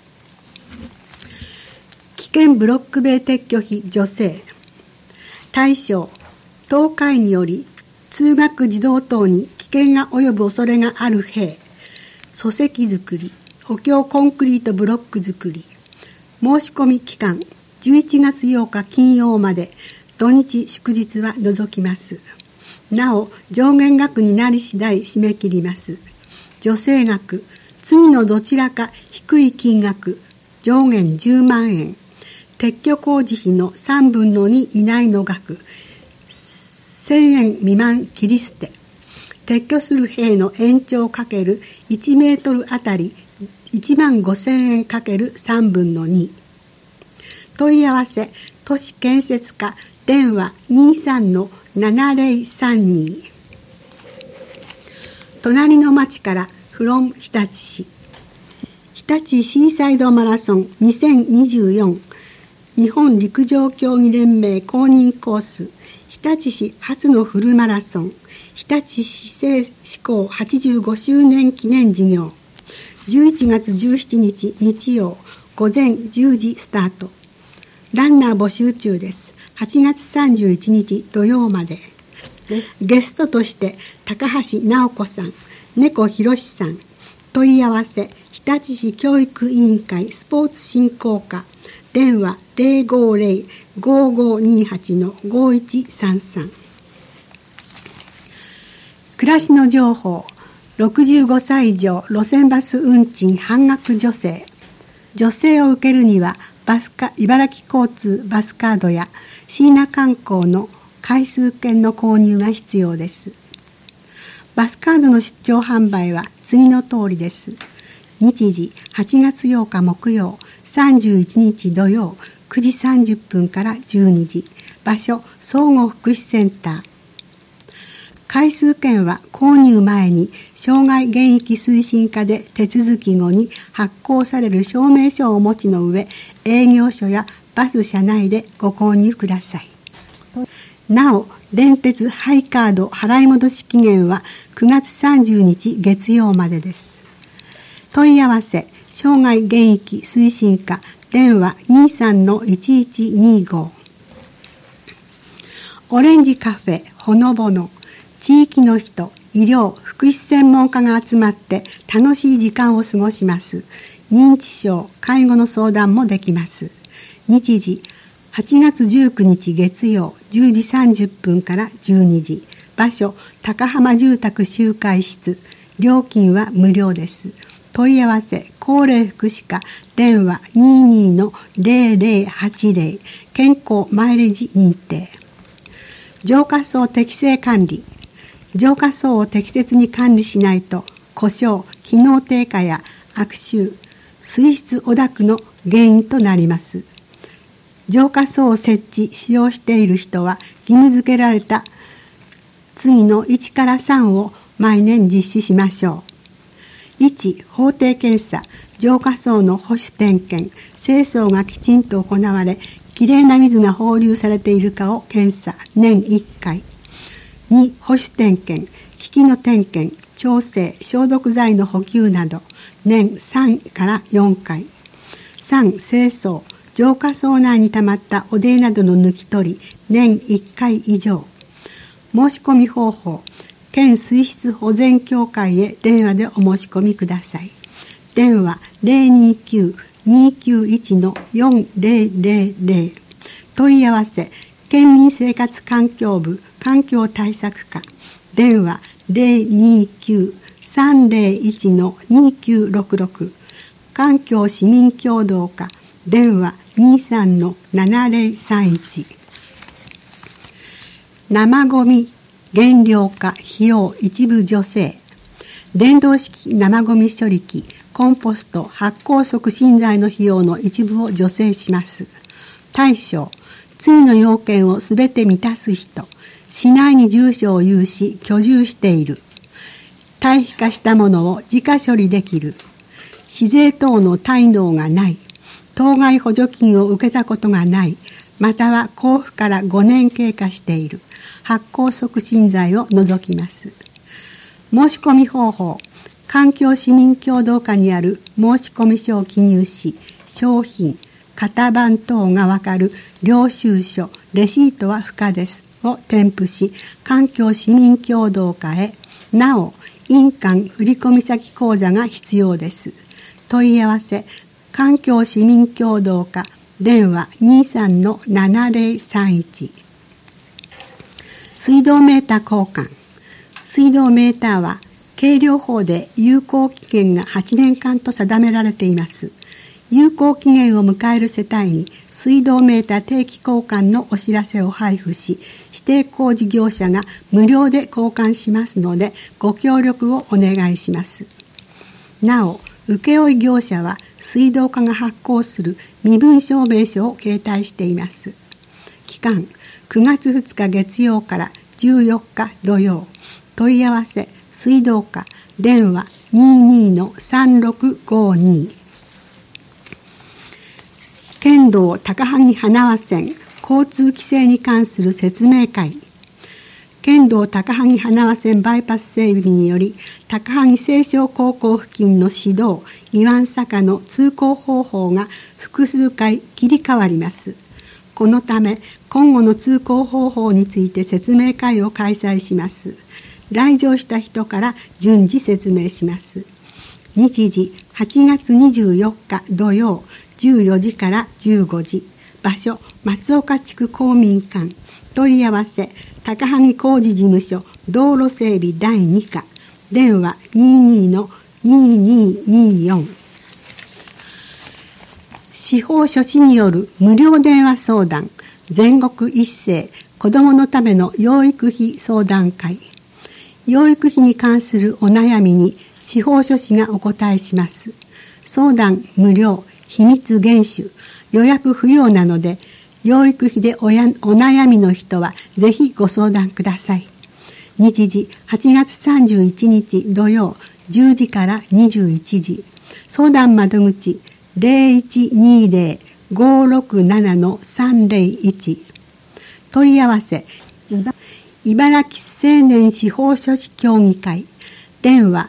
危険ブロック塀撤去費助成。対象、倒壊により通学児童等に危険が及ぶ恐れがある塀、礎石作り、補強コンクリートブロック作り。申し込み期間、11月8日金曜まで、土日祝日は除きます。なお、上限額になり次第締め切ります。助成額、次のどちらか低い金額、上限10万円。撤去工事費の3分の2以内の額、1000円未満切り捨て。撤去する塀の延長×1メートルあたり1万5000円×3分の2。問い合わせ、都市建設課、電話 23-7032。隣の町からfrom 日立市。日立シーサイドマラソン2024、日本陸上競技連盟公認コース、日立市初のフルマラソン、日立市政施行85周年記念事業。11月17日日曜午前10時スタート。ランナー募集中です。8月31日土曜まで。ゲストとして高橋直子さん、猫ひろしさん。問い合わせ、日立市教育委員会スポーツ振興課、電話 050-5528-5133。暮らしの情報、65歳以上路線バス運賃半額助成。助成を受けるには茨城交通バスカードや椎名観光の回数券の購入が必要です。バスカードの出張販売は次の通りです。日時8月8日木曜、31日土曜9時30分から12時。場所、総合福祉センター。回数券は購入前に障害現役推進課で手続き後に発行される証明書をお持ちの上、営業所やバス車内でご購入ください。なお、電鉄ハイカード払い戻し期限は9月30日月曜までです。問い合わせ、障害現役推進課、電話 23-1125。オレンジカフェほのぼの。地域の人、医療、福祉専門家が集まって楽しい時間を過ごします。認知症、介護の相談もできます。日時、8月19日月曜10時30分から12時。場所、高浜住宅集会室。料金は無料です。問い合わせ、高齢福祉課、電話 22-0080。健康マイレージ認定。浄化槽適正管理。浄化槽を適切に管理しないと故障、機能低下や悪臭、水質汚濁の原因となります。浄化槽を設置・使用している人は義務付けられた次の1から3を毎年実施しましょう。1、法定検査、浄化槽の保守点検、清掃がきちんと行われ、きれいな水が放流されているかを検査、年1回。2、保守点検、機器の点検、調整、消毒剤の補給など、年3から4回。3、清掃、浄化槽内に溜まった汚泥などの抜き取り、年1回以上。申し込み方法、県水質保全協会へ電話でお申し込みください。電話 029-291-4000。問い合わせ、県民生活環境部環境対策課。電話 029-301-2966。環境市民協同課。電話 23-7031。生ゴミ減量化費用一部助成。電動式生ゴミ処理機、コンポスト、発酵促進剤の費用の一部を助成します。対象、次の要件をすべて満たす人、市内に住所を有し居住している、堆肥化したものを自家処理できる、市税等の滞納がない、当該補助金を受けたことがない、または交付から5年経過している、発酵促進剤を除きます。申し込み方法、環境市民協同課にある申し込み書を記入し、商品、型番等がわかる領収書、レシートは不可ですを添付し、環境市民協同課へ、なお、印鑑振込先口座が必要です。問い合わせ、環境市民協同課、電話 23-7031。水道メーター交換。水道メーターは計量法で有効期限が8年間と定められています。有効期限を迎える世帯に水道メーター定期交換のお知らせを配布し、指定工事業者が無料で交換しますのでご協力をお願いします。なお、請負業者は水道課が発行する身分証明書を携帯しています。期間、9月2日月曜から14日土曜。問い合わせ、水道課、電話 22-3652。県道高萩花輪線交通規制に関する説明会。県道高萩花輪線バイパス整備により、高萩青少高校付近の市道、岩湾坂の通行方法が複数回切り替わります。このため、今後の通行方法について説明会を開催します。来場した人から順次説明します。日時、8月24日土曜、14時から15時。場所、松岡地区公民館。問い合わせ、高萩工事事務所道路整備第2課。電話 22-2224。司法書士による無料電話相談、全国一斉子どものための養育費相談会。養育費に関するお悩みに司法書士がお答えします。相談無料、秘密厳守、予約不要なので、養育費でお悩みの人はぜひご相談ください。日時8月31日土曜10時から21時。相談窓口 0120-567-301。問い合わせ、茨城青年司法書士協議会。電話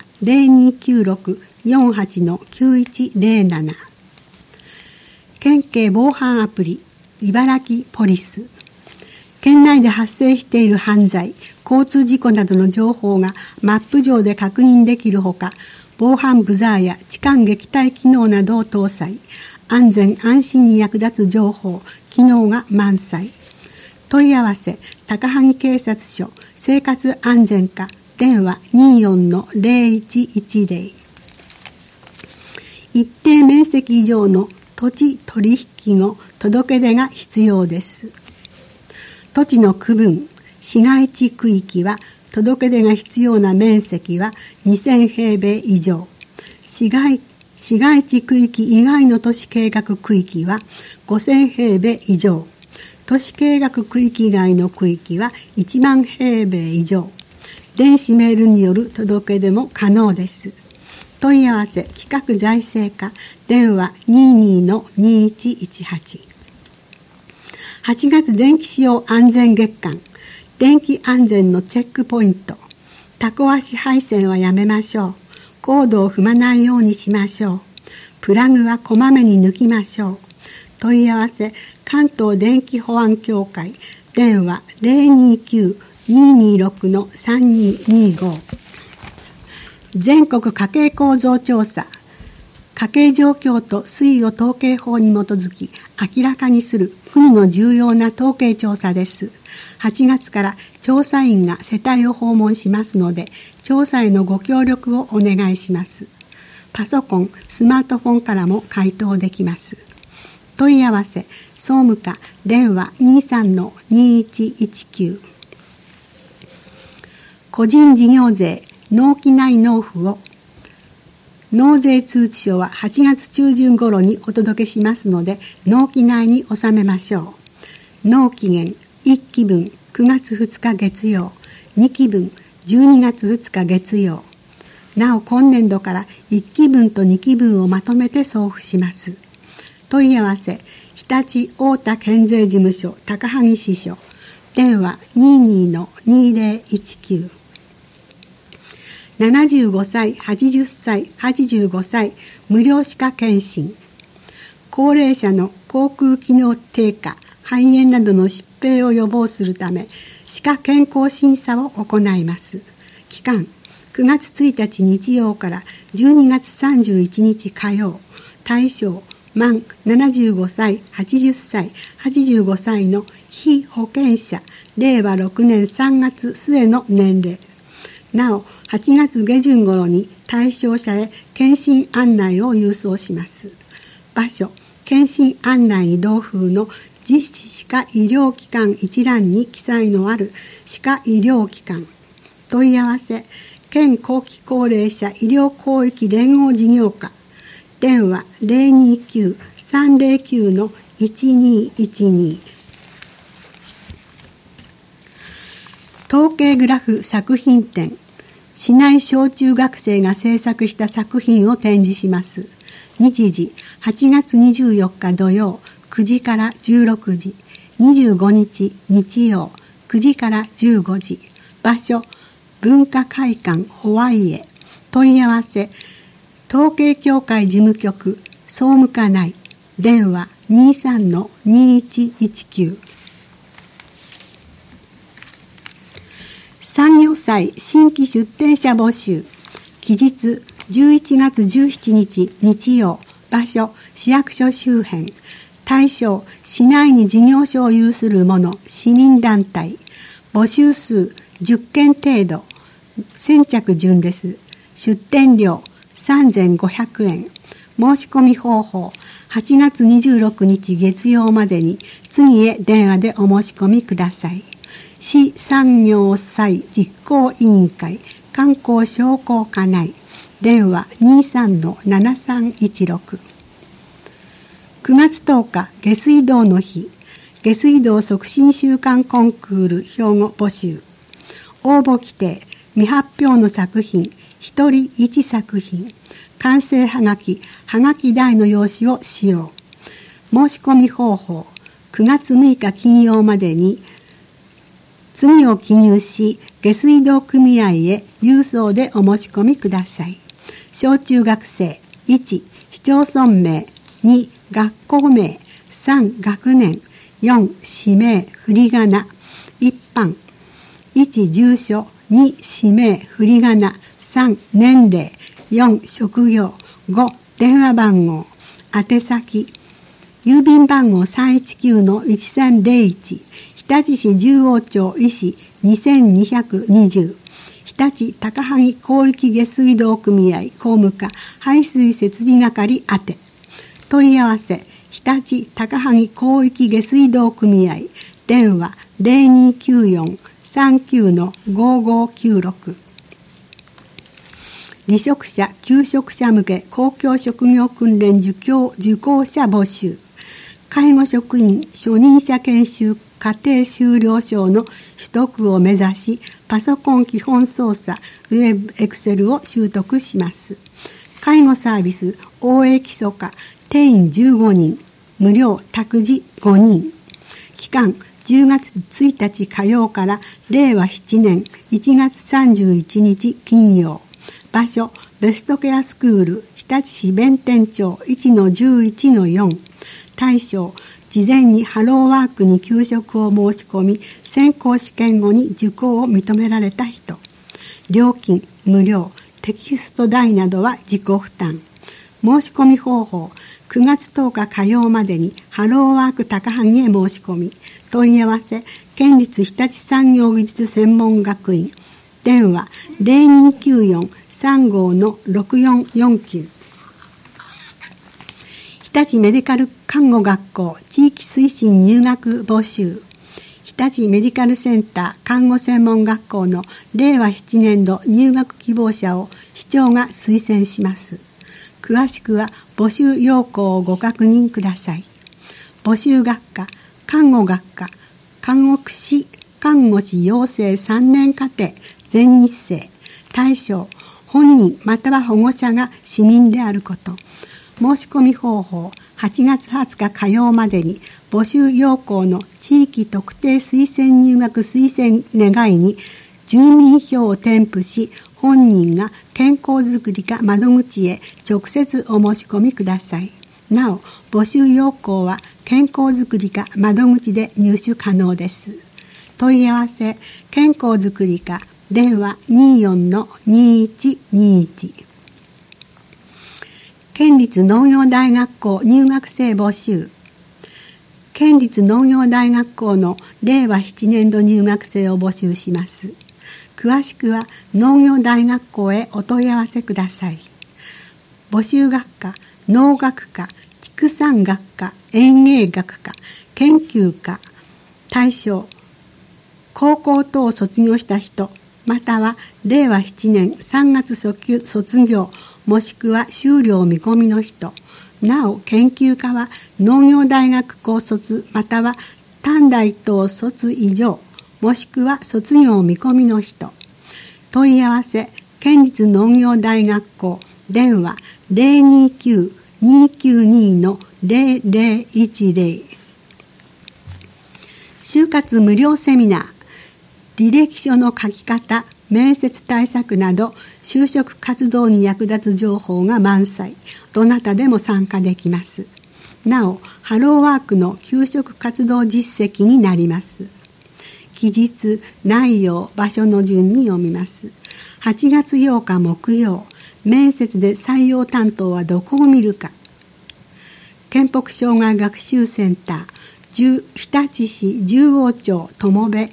0296-48-9107。県警防犯アプリ茨城ポリス。県内で発生している犯罪、交通事故などの情報がマップ上で確認できるほか、防犯ブザーや痴漢撃退機能などを搭載。安全安心に役立つ情報、機能が満載。問い合わせ、高萩警察署生活安全課。電話 24-0110。一定面積以上の土地取引後届け出が必要です。土地の区分、市街地区域は届け出が必要な面積は2000平米以上。市街地区域以外の都市計画区域は5000平米以上。都市計画区域外の区域は1万平米以上。 電子メールによる届け出も可能です。問い合わせ企画財政課電話 22-2118。 8月電気使用安全月間、電気安全のチェックポイント。タコ足配線はやめましょう。コードを踏まないようにしましょう。プラグはこまめに抜きましょう。問い合わせ関東電気保安協会電話 029-226-3225。全国家計構造調査。家計状況と推移を統計法に基づき明らかにする国の重要な統計調査です。8月から調査員が世帯を訪問しますので、調査へのご協力をお願いします。パソコン、スマートフォンからも回答できます。問い合わせ、総務課電話 23-2119。個人事業税納期内納付を納税通知書は8月中旬頃にお届けしますので、納期内に納めましょう。納期限1期分9月2日月曜、2期分12月2日月曜。なお今年度から1期分と2期分をまとめて送付します。問い合わせ、日立太田県税事務所高萩支所電話 22-2019。75歳、80歳、85歳、無料歯科検診。高齢者の口腔機能低下、肺炎などの疾病を予防するため、歯科健康審査を行います。期間、9月1日日曜から12月31日火曜。対象、満75歳、80歳、85歳の被保険者、令和6年3月末の年齢。なお、8月下旬頃に対象者へ検診案内を郵送します。場所、検診案内に同封の実施歯科医療機関一覧に記載のある歯科医療機関。問い合わせ、県後期高齢者医療広域連合事業課。電話 029-309-1212。統計グラフ作品展。市内小中学生が制作した作品を展示します。日時8月24日土曜9時から16時、25日日曜9時から15時。場所、文化会館ホワイエ。問い合わせ、統計協会事務局総務課内電話 23-2119。産業祭新規出店者募集。期日11月17日日曜。場所、市役所周辺。対象、市内に事業所を有する者、市民団体。募集数10件程度。先着順です。出店料3500円。申し込み方法、8月26日月曜までに次へ電話でお申し込みください。市産業祭実行委員会観光商工課内電話 23-7316。 9月10日下水道の日、下水道促進週間コンクール標語募集。応募規定、未発表の作品1人1作品、完成はがき台の用紙を使用。申し込み方法、9月6日金曜までに次を記入し、下水道組合へ郵送でお申し込みください。小中学生、1、市町村名、2、学校名、3、学年、4、氏名、振り仮名、一般、1、住所、2、氏名、振り仮名、3、年齢、4、職業、5、電話番号、宛先、郵便番号 319-1301、日立市十王町医師2220、日立高萩広域下水道組合工務課排水設備係宛て。問い合わせ、日立高萩広域下水道組合電話 0294-39-5596。離職者、休職者向け公共職業訓練受講者募集。介護職員初任者研修課程修了証の取得を目指し、 パソコン基本操作、ウェブエクセルを習得します。介護サービス、OA 基礎科、定員15人、無料託児5人。期間、10月1日火曜から令和7年1月31日金曜。場所、ベストケアスクール、日立市弁天町 1-11-4。対象、事前にハローワークに給食を申し込み、選考試験後に受講を認められた人。料金、無料。テキスト代などは自己負担。申し込み方法、9月10日火曜までにハローワーク高萩へ申し込み。問い合わせ、県立日立産業技術専門学院。電話 0294-35-6449。日立メディカル看護学校地域推進入学募集。日立メディカルセンター看護専門学校の令和7年度入学希望者を市長が推薦します。詳しくは募集要項をご確認ください。募集学科、看護学科、看護師養成3年課程全日制。対象、本人または保護者が市民であること。申し込み方法、8月20日火曜までに募集要項の地域特定推薦入学推薦願いに住民票を添付し、本人が健康づくり課窓口へ直接お申し込みください。なお、募集要項は健康づくり課窓口で入手可能です。問い合わせ、健康づくり課電話 24-2121。県立農業大学校入学生募集。県立農業大学校の令和7年度入学生を募集します。詳しくは農業大学校へお問い合わせください。募集学科、農学科、畜産学科、園芸学科、研究科。対象、高校等を卒業した人、または令和7年3月卒業、もしくは修了見込みの人。なお、研究科は農業大学高卒または短大等卒以上、もしくは卒業見込みの人。問い合わせ、県立農業大学校電話 029-292-0010。就活無料セミナー、履歴書の書き方、面接対策など就職活動に役立つ情報が満載。どなたでも参加できます。なお、ハローワークの求職活動実績になります。期日、内容、場所の順に読みます。8月8日木曜、面接で採用担当はどこを見るか。県北障害学習センター、日立市十王町友部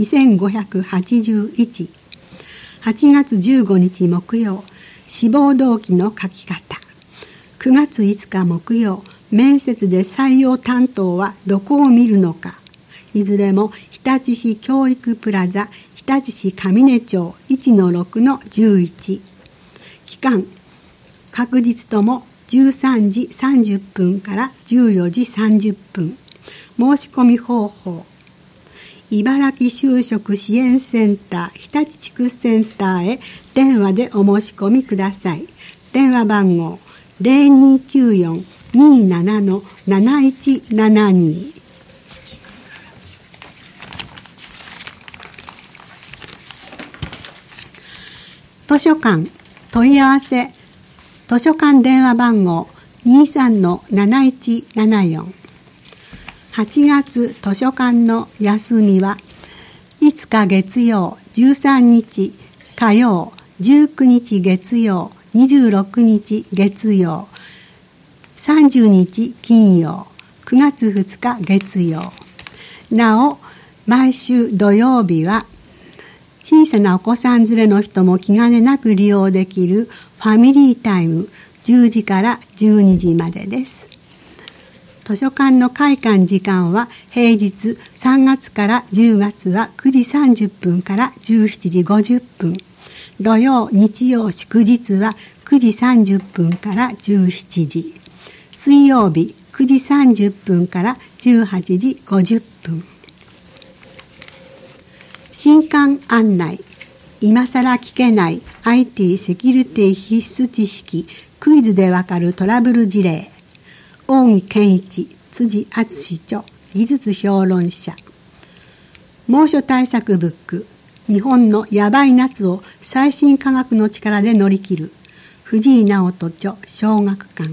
2581。8月15日木曜、志望動機の書き方。9月5日木曜、面接で採用担当はどこを見るのか。いずれも日立市教育プラザ、日立市上根町 1-6-11。期間、確実とも13時30分から14時30分。申し込み方法、茨城就職支援センター日立地区センターへ電話でお申し込みください。電話番号 0294-27-7172。図書館問い合わせ、図書館電話番号 23-7174。8月図書館の休みは5日月曜、13日火曜、19日月曜、26日月曜、30日金曜、9月2日月曜。なお、毎週土曜日は小さなお子さん連れの人も気兼ねなく利用できるファミリータイム10時から12時までです。図書館の開館時間は平日3月から10月は9時30分から17時50分。土曜、日曜、祝日は9時30分から17時。水曜日9時30分から18時50分。 新刊案内、今さら聞けない IT セキュリティ必須知識、クイズでわかるトラブル事例。大木健一、辻敦著、技術評論者。猛暑対策ブック、日本のやばい夏を最新科学の力で乗り切る。藤井直人著、小学館。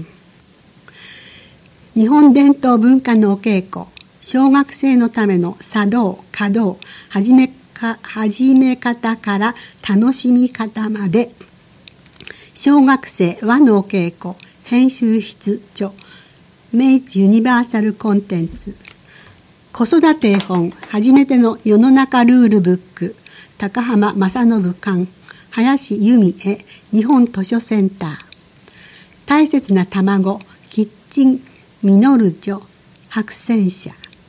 日本伝統文化のお稽古、小学生のための茶道、華道、始め方から楽しみ方まで。小学生和のお稽古、編集室著、明治ユニバーサルコンテンツ。子育て絵本、初めての世の中ルールブック、高浜正信館、林由美絵、日本図書センター。大切な卵、キッチンミノル著、白泉社。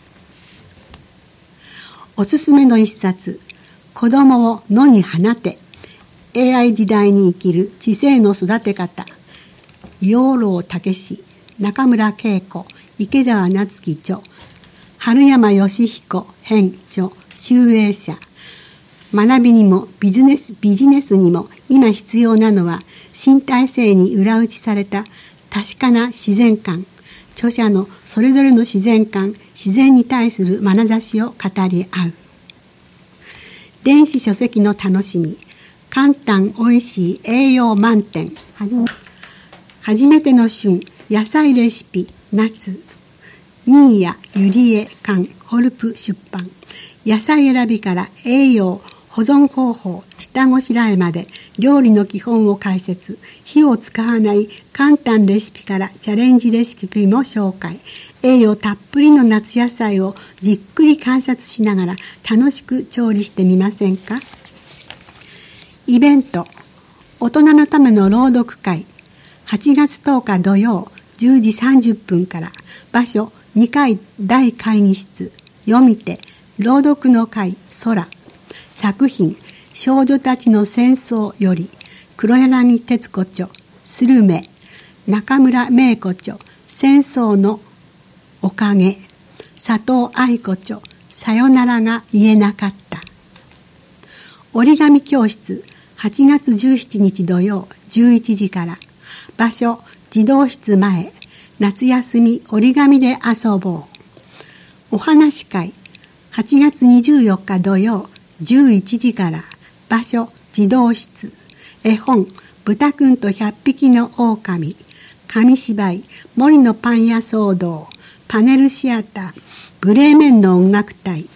おすすめの一冊、子供を野に放て、AI 時代に生きる知性の育て方。養老孟司、中村恵子、池澤夏樹著、春山義彦編著、集英社。学びにもビジネスにも今必要なのは、身体性に裏打ちされた確かな自然観。著者のそれぞれの自然観、自然に対する眼差しを語り合う。電子書籍の楽しみ、簡単おいしい栄養満点。初めての旬、野菜レシピ、夏。新谷ゆりえ館、ホルプ出版。野菜選びから栄養、保存方法、下ごしらえまで料理の基本を解説。火を使わない簡単レシピからチャレンジレシピも紹介。栄養たっぷりの夏野菜をじっくり観察しながら楽しく調理してみませんか。イベント、大人のための朗読会。8月10日土曜10時30分から。場所2階大会議室。読み手、朗読の会空。作品、少女たちの戦争より、黒柳徹子著、スルメ、中村芽子著、戦争のおかげ、佐藤愛子著、さよならが言えなかった。折り紙教室、8月17日土曜11時から。場所、児童室前、夏休み折り紙で遊ぼう。お話会、8月24日土曜11時から。場所、児童室。絵本、豚くんと100匹の狼。紙芝居、森のパン屋騒動。パネルシアター、ブレーメンの音楽隊。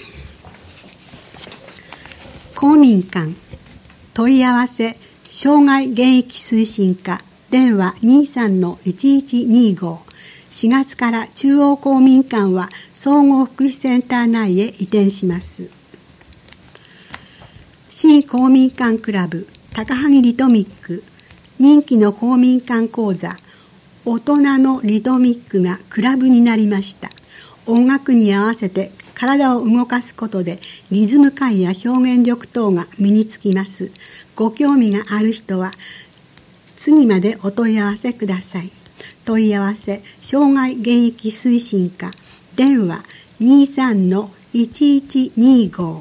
公民館。問い合わせ、障害現役推進課。電話 23-1125。4月から中央公民館は総合福祉センター内へ移転します。市公民館クラブ高萩リトミック。人気の公民館講座、大人のリトミックがクラブになりました。音楽に合わせて体を動かすことでリズム感や表現力等が身につきます。ご興味がある人は次までお問い合わせください。問い合わせ、障害現役推進課。電話 23-1125。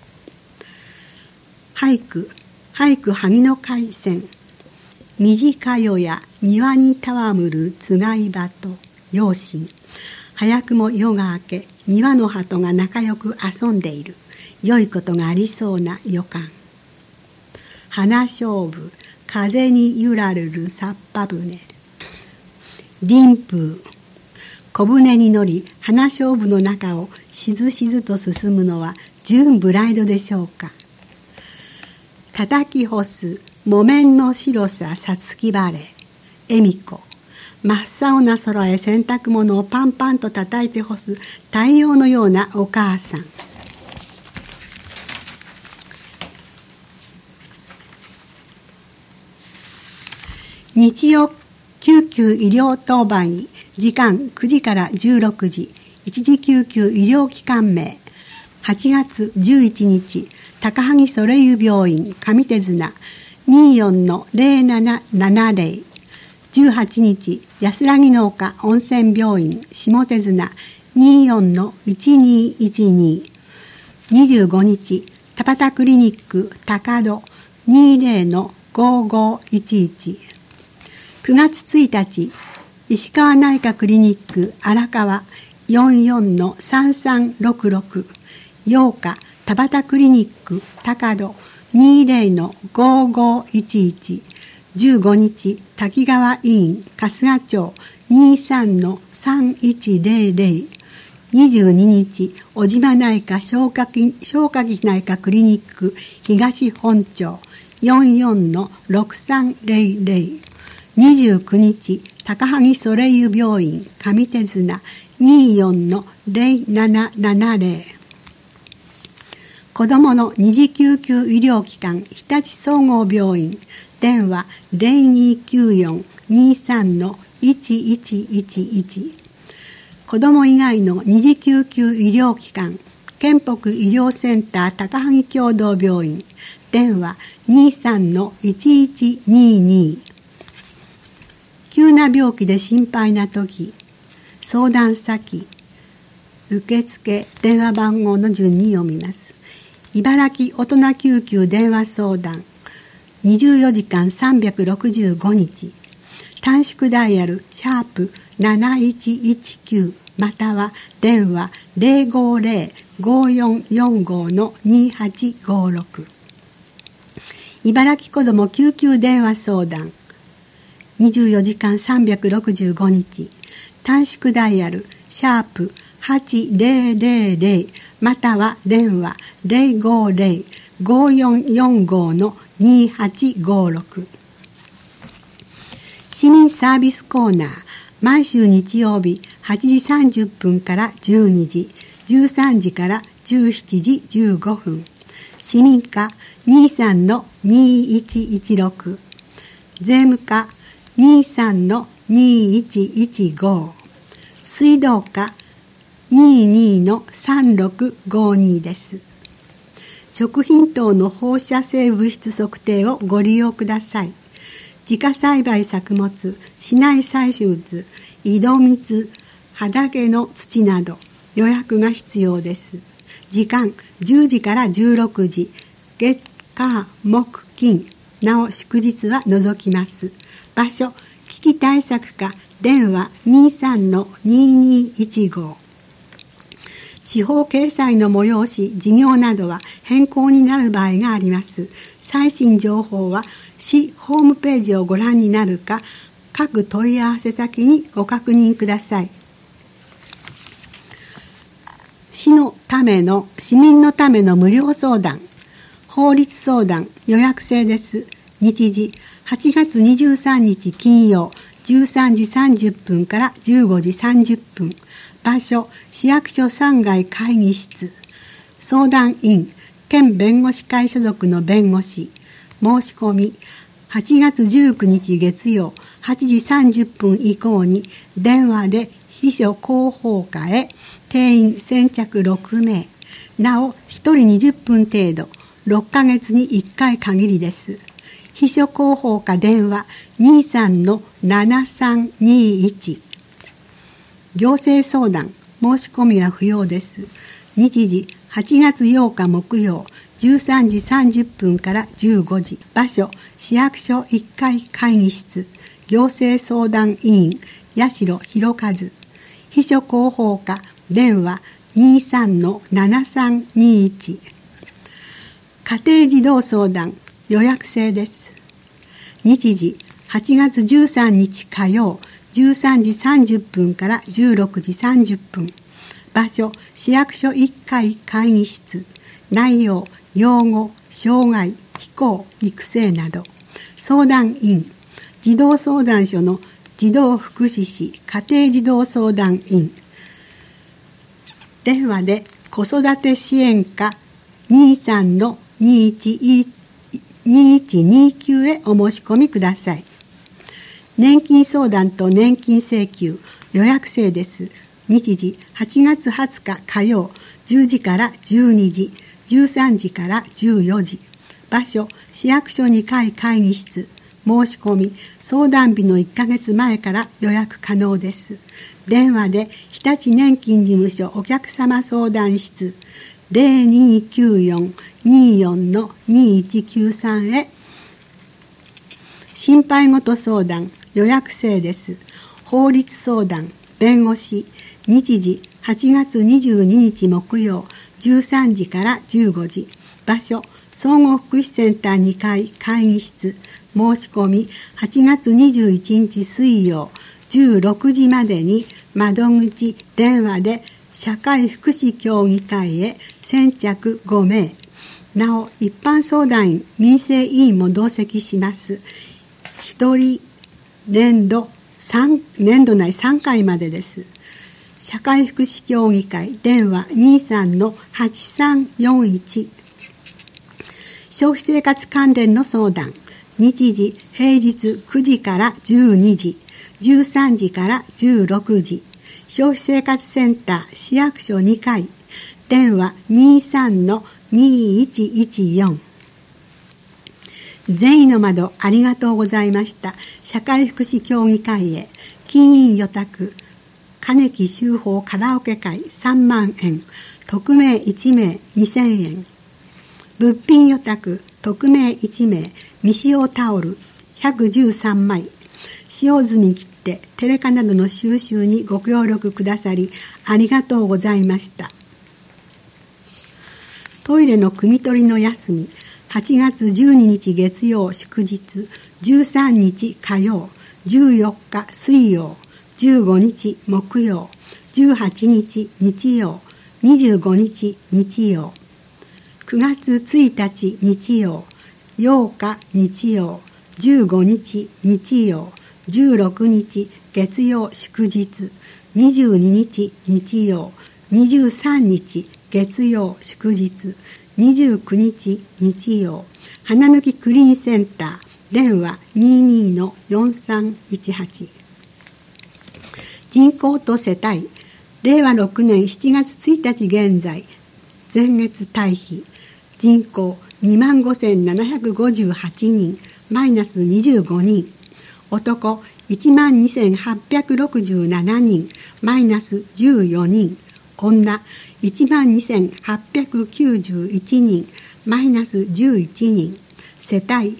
俳句萩の海鮮。短夜や庭に戯るつがい葉と養心。早くも夜が明け、庭の鳩が仲良く遊んでいる。良いことがありそうな予感。花菖蒲、風に揺られるさっぱ舟。臨風、小舟に乗り花菖蒲の中をしずしずと進むのは純ブライドでしょうか。叩き干す木綿の白ささつきバレー。恵美子、真っ青な空へ洗濯物をパンパンと叩いて干す太陽のようなお母さん。日曜救急医療当番医。時間9時から16時。一時救急医療機関名。8月11日、高萩ソレイユ病院上手綱 24-0770。18日、安らぎ農家温泉病院下手綱 24-1212。25日、 田端クリニック高戸 20-5511。9月1日、石川内科クリニック荒川 44-3366。8日、田端クリニック高戸 20-5511。15日、滝川医院春日町 23-3100。22日、小島内科消化器内科クリニック東本町 44-6300。29日、高萩ソレイユ病院上手綱 24-0770。子どもの二次救急医療機関日立総合病院電話 0294-23-1111。子ども以外の二次救急医療機関健北医療センター高萩共同病院電話 23-1122。急な病気で心配なとき、相談先、受付電話番号の順に読みます。茨城大人救急電話相談、24時間365日、短縮ダイヤル#7119または電話 050-5445-2856。茨城子ども救急電話相談、24時間365日、短縮ダイヤル#8000または電話 050-5445-2856。市民サービスコーナー、毎週日曜日8時30分から12時、13時から17時15分。市民課 23-2116。税務課 23-2115。水道課 22-3652 です。食品等の放射性物質測定をご利用ください。自家栽培作物、市内採取物、井戸水、肌毛の土など予約が必要です。時間10時から16時、月火木金、なお祝日は除きます。場所、危機対策課電話 23-2215。地方掲載の催し、事業などは変更になる場合があります。最新情報は市ホームページをご覧になるか、各問い合わせ先にご確認ください。市民のための無料相談、法律相談予約制です。日時、8月23日金曜、13時30分から15時30分。場所、市役所3階会議室。相談員、県弁護士会所属の弁護士。申し込み、8月19日月曜、8時30分以降に電話で秘書広報課へ。定員先着6名。なお、1人20分程度、6ヶ月に1回限りです。秘書広報課電話 23-7321。行政相談、申し込みは不要です。日時、8月8日木曜、13時30分から15時。場所、市役所1階会議室。行政相談委員、八代博和。秘書広報課、電話 23-7321。家庭児童相談、予約制です。日時、8月13日火曜、13時30分から16時30分。場所、市役所1階会議室。内容、養護、障害、非行、育成など。相談員、児童相談所の児童福祉士家庭児童相談員。電話で子育て支援課 23-2129 へお申し込みください。年金相談と年金請求予約制です。日時8月20日火曜、10時から12時、13時から14時。場所、市役所2階会議室。申し込み、相談日の1ヶ月前から予約可能です。電話で日立年金事務所お客様相談室 24-2193 へ。心配事相談予約制です。法律相談弁護士、日時8月22日木曜13時から15時、場所総合福祉センター2階会議室、申し込み8月21日水曜16時までに窓口電話で社会福祉協議会へ先着5名。なお一般相談員民生委員も同席します。1人年度内3回までです。社会福祉協議会電話 23-8341。 消費生活関連の相談、日時平日9時から12時、13時から16時、消費生活センター市役所2階、電話 23-2114。 善意の窓ありがとうございました。社会福祉協議会へ金印予託金木修法カラオケ会3万円、匿名1名2000円。物品予託匿名1名未使用タオル113枚。使用済み切手テレカなどの収集にご協力くださりありがとうございました。トイレの汲み取りの休み8月12日月曜祝日、13日火曜、14日水曜、15日木曜、18日日曜、25日日曜、9月1日日曜、8日日曜、15日日曜、16日月曜祝日、22日日曜、23日月曜祝日、29日日曜、花抜きクリーンセンター電話 22-4318。 人口と世帯令和6年7月1日現在前月対比人口 25,758 人マイナス25人、男 12,867 人マイナス14人、女 12,891 人マイナス11人、世帯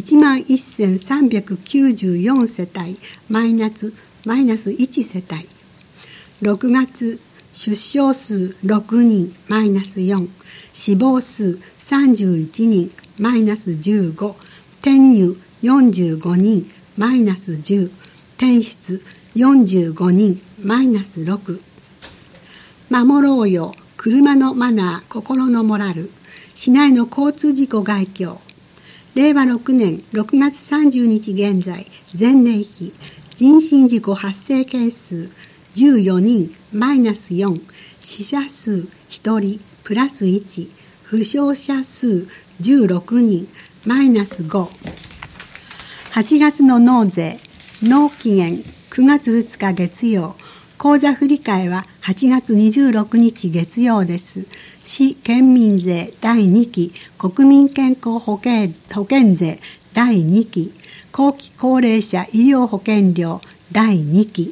11,394 世帯マイナス1世帯。6月出生数6人マイナス4、死亡数31人マイナス15、転入45人マイナス10、転出45人マイナス6。守ろうよ車のマナー心のモラル、市内の交通事故概況。令和6年6月30日現在前年比人身事故発生件数14人マイナス4、死者数1人プラス1、負傷者数16人マイナス5。8月の納税納期限9月2日月曜、口座振替は8月26日月曜です。市県民税第2期国民健康保険税第2期後期高齢者医療保険料第2期。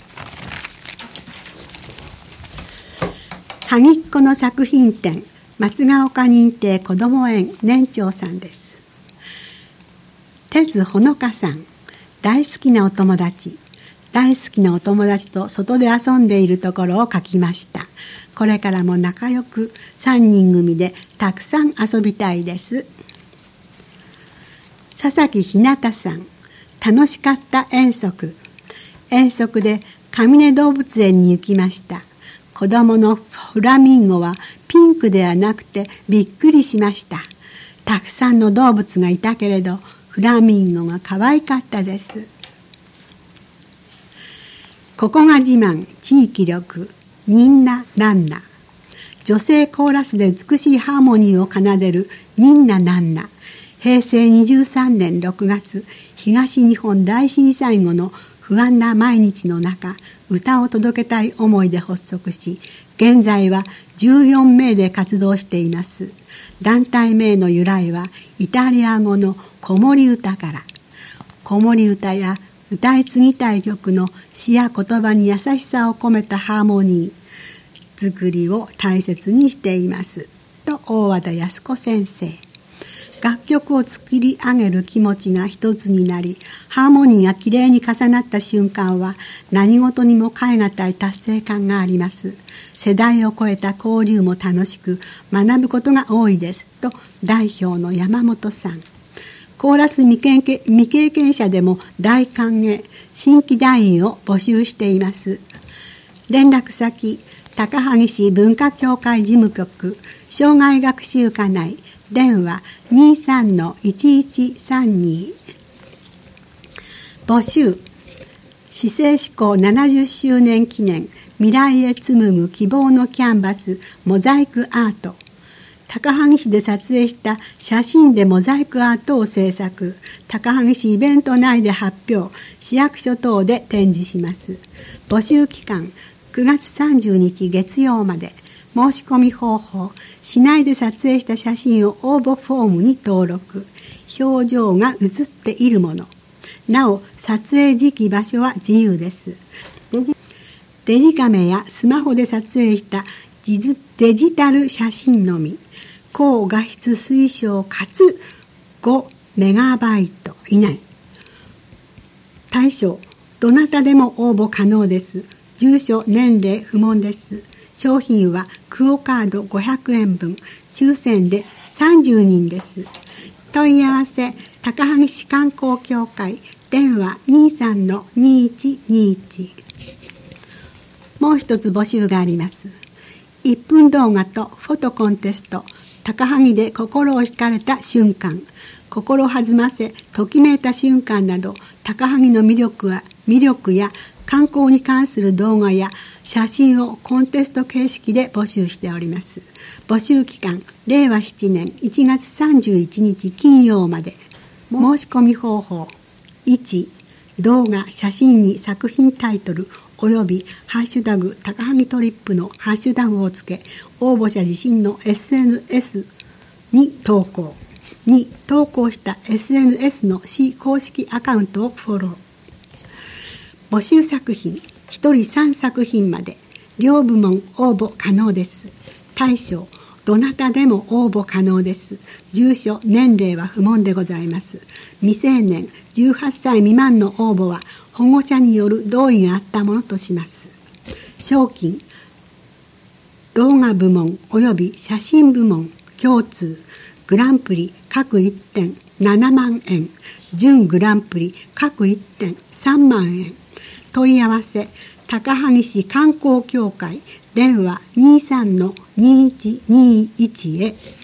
萩っ子の作品展松ヶ丘認定こども園年長さんです。手津ほのかさん、大好きなお友達と外で遊んでいるところを描きました。これからも仲良く3人組でたくさん遊びたいです。佐々木ひなたさん、楽しかった遠足で上根動物園に行きました。子供のフラミンゴはピンクではなくてびっくりしました。たくさんの動物がいたけれどフラミンゴが可愛かったです。ここが自慢地域力ニンナナンナ、女性コーラスで美しいハーモニーを奏でるニンナナンナ。平成23年6月東日本大震災後の不安な毎日の中、歌を届けたい思いで発足し、現在は14名で活動しています。団体名の由来はイタリア語の子守歌から。子守歌や歌い継ぎたい曲の詩や言葉に優しさを込めたハーモニー作りを大切にしています。 と大和田靖子先生。楽曲を作り上げる気持ちが一つになり、ハーモニーがきれいに重なった瞬間は何事にも代え難い達成感があります。世代を超えた交流も楽しく学ぶことが多いですと代表の山本さん。コーラス未経験者でも大歓迎、新規団員を募集しています。連絡先、高萩市文化協会事務局、障害学習課内、電話 23-1132。募集、市政施行70周年記念、未来へ紡ぐ希望のキャンバス、モザイクアート。高萩市で撮影した写真でモザイクアートを制作。高萩市イベント内で発表、市役所等で展示します。募集期間、9月30日月曜まで。申し込み方法、市内で撮影した写真を応募フォームに登録。表情が写っているもの。なお、撮影時期場所は自由です。デジカメやスマホで撮影したデジタル写真のみ。高画質推奨かつ5メガバイト以内。対象、どなたでも応募可能です。住所、年齢不問です。商品はクオカード500円分、抽選で30人です。問い合わせ、高萩市観光協会、電話 23-2121。もう一つ募集があります。1分動画とフォトコンテスト、高萩で心を惹かれた瞬間、心弾ませ、ときめいた瞬間など、高萩の魅力や観光に関する動画や写真をコンテスト形式で募集しております。募集期間、令和7年1月31日金曜まで。申し込み方法、1、動画、写真に作品タイトルおよびハッシュタグ高萩トリップのハッシュタグをつけ、応募者自身の SNS に投稿。2、投稿した SNS の市公式アカウントをフォロー。募集作品、1人3作品まで、両部門応募可能です。対象、どなたでも応募可能です。住所、年齢は不問でございます。未成年、18歳未満の応募は保護者による同意があったものとします。賞金、動画部門及び写真部門共通、グランプリ各1点7万円、準グランプリ各1点3万円。問い合わせ、高萩市観光協会、電話 23-2121 へ。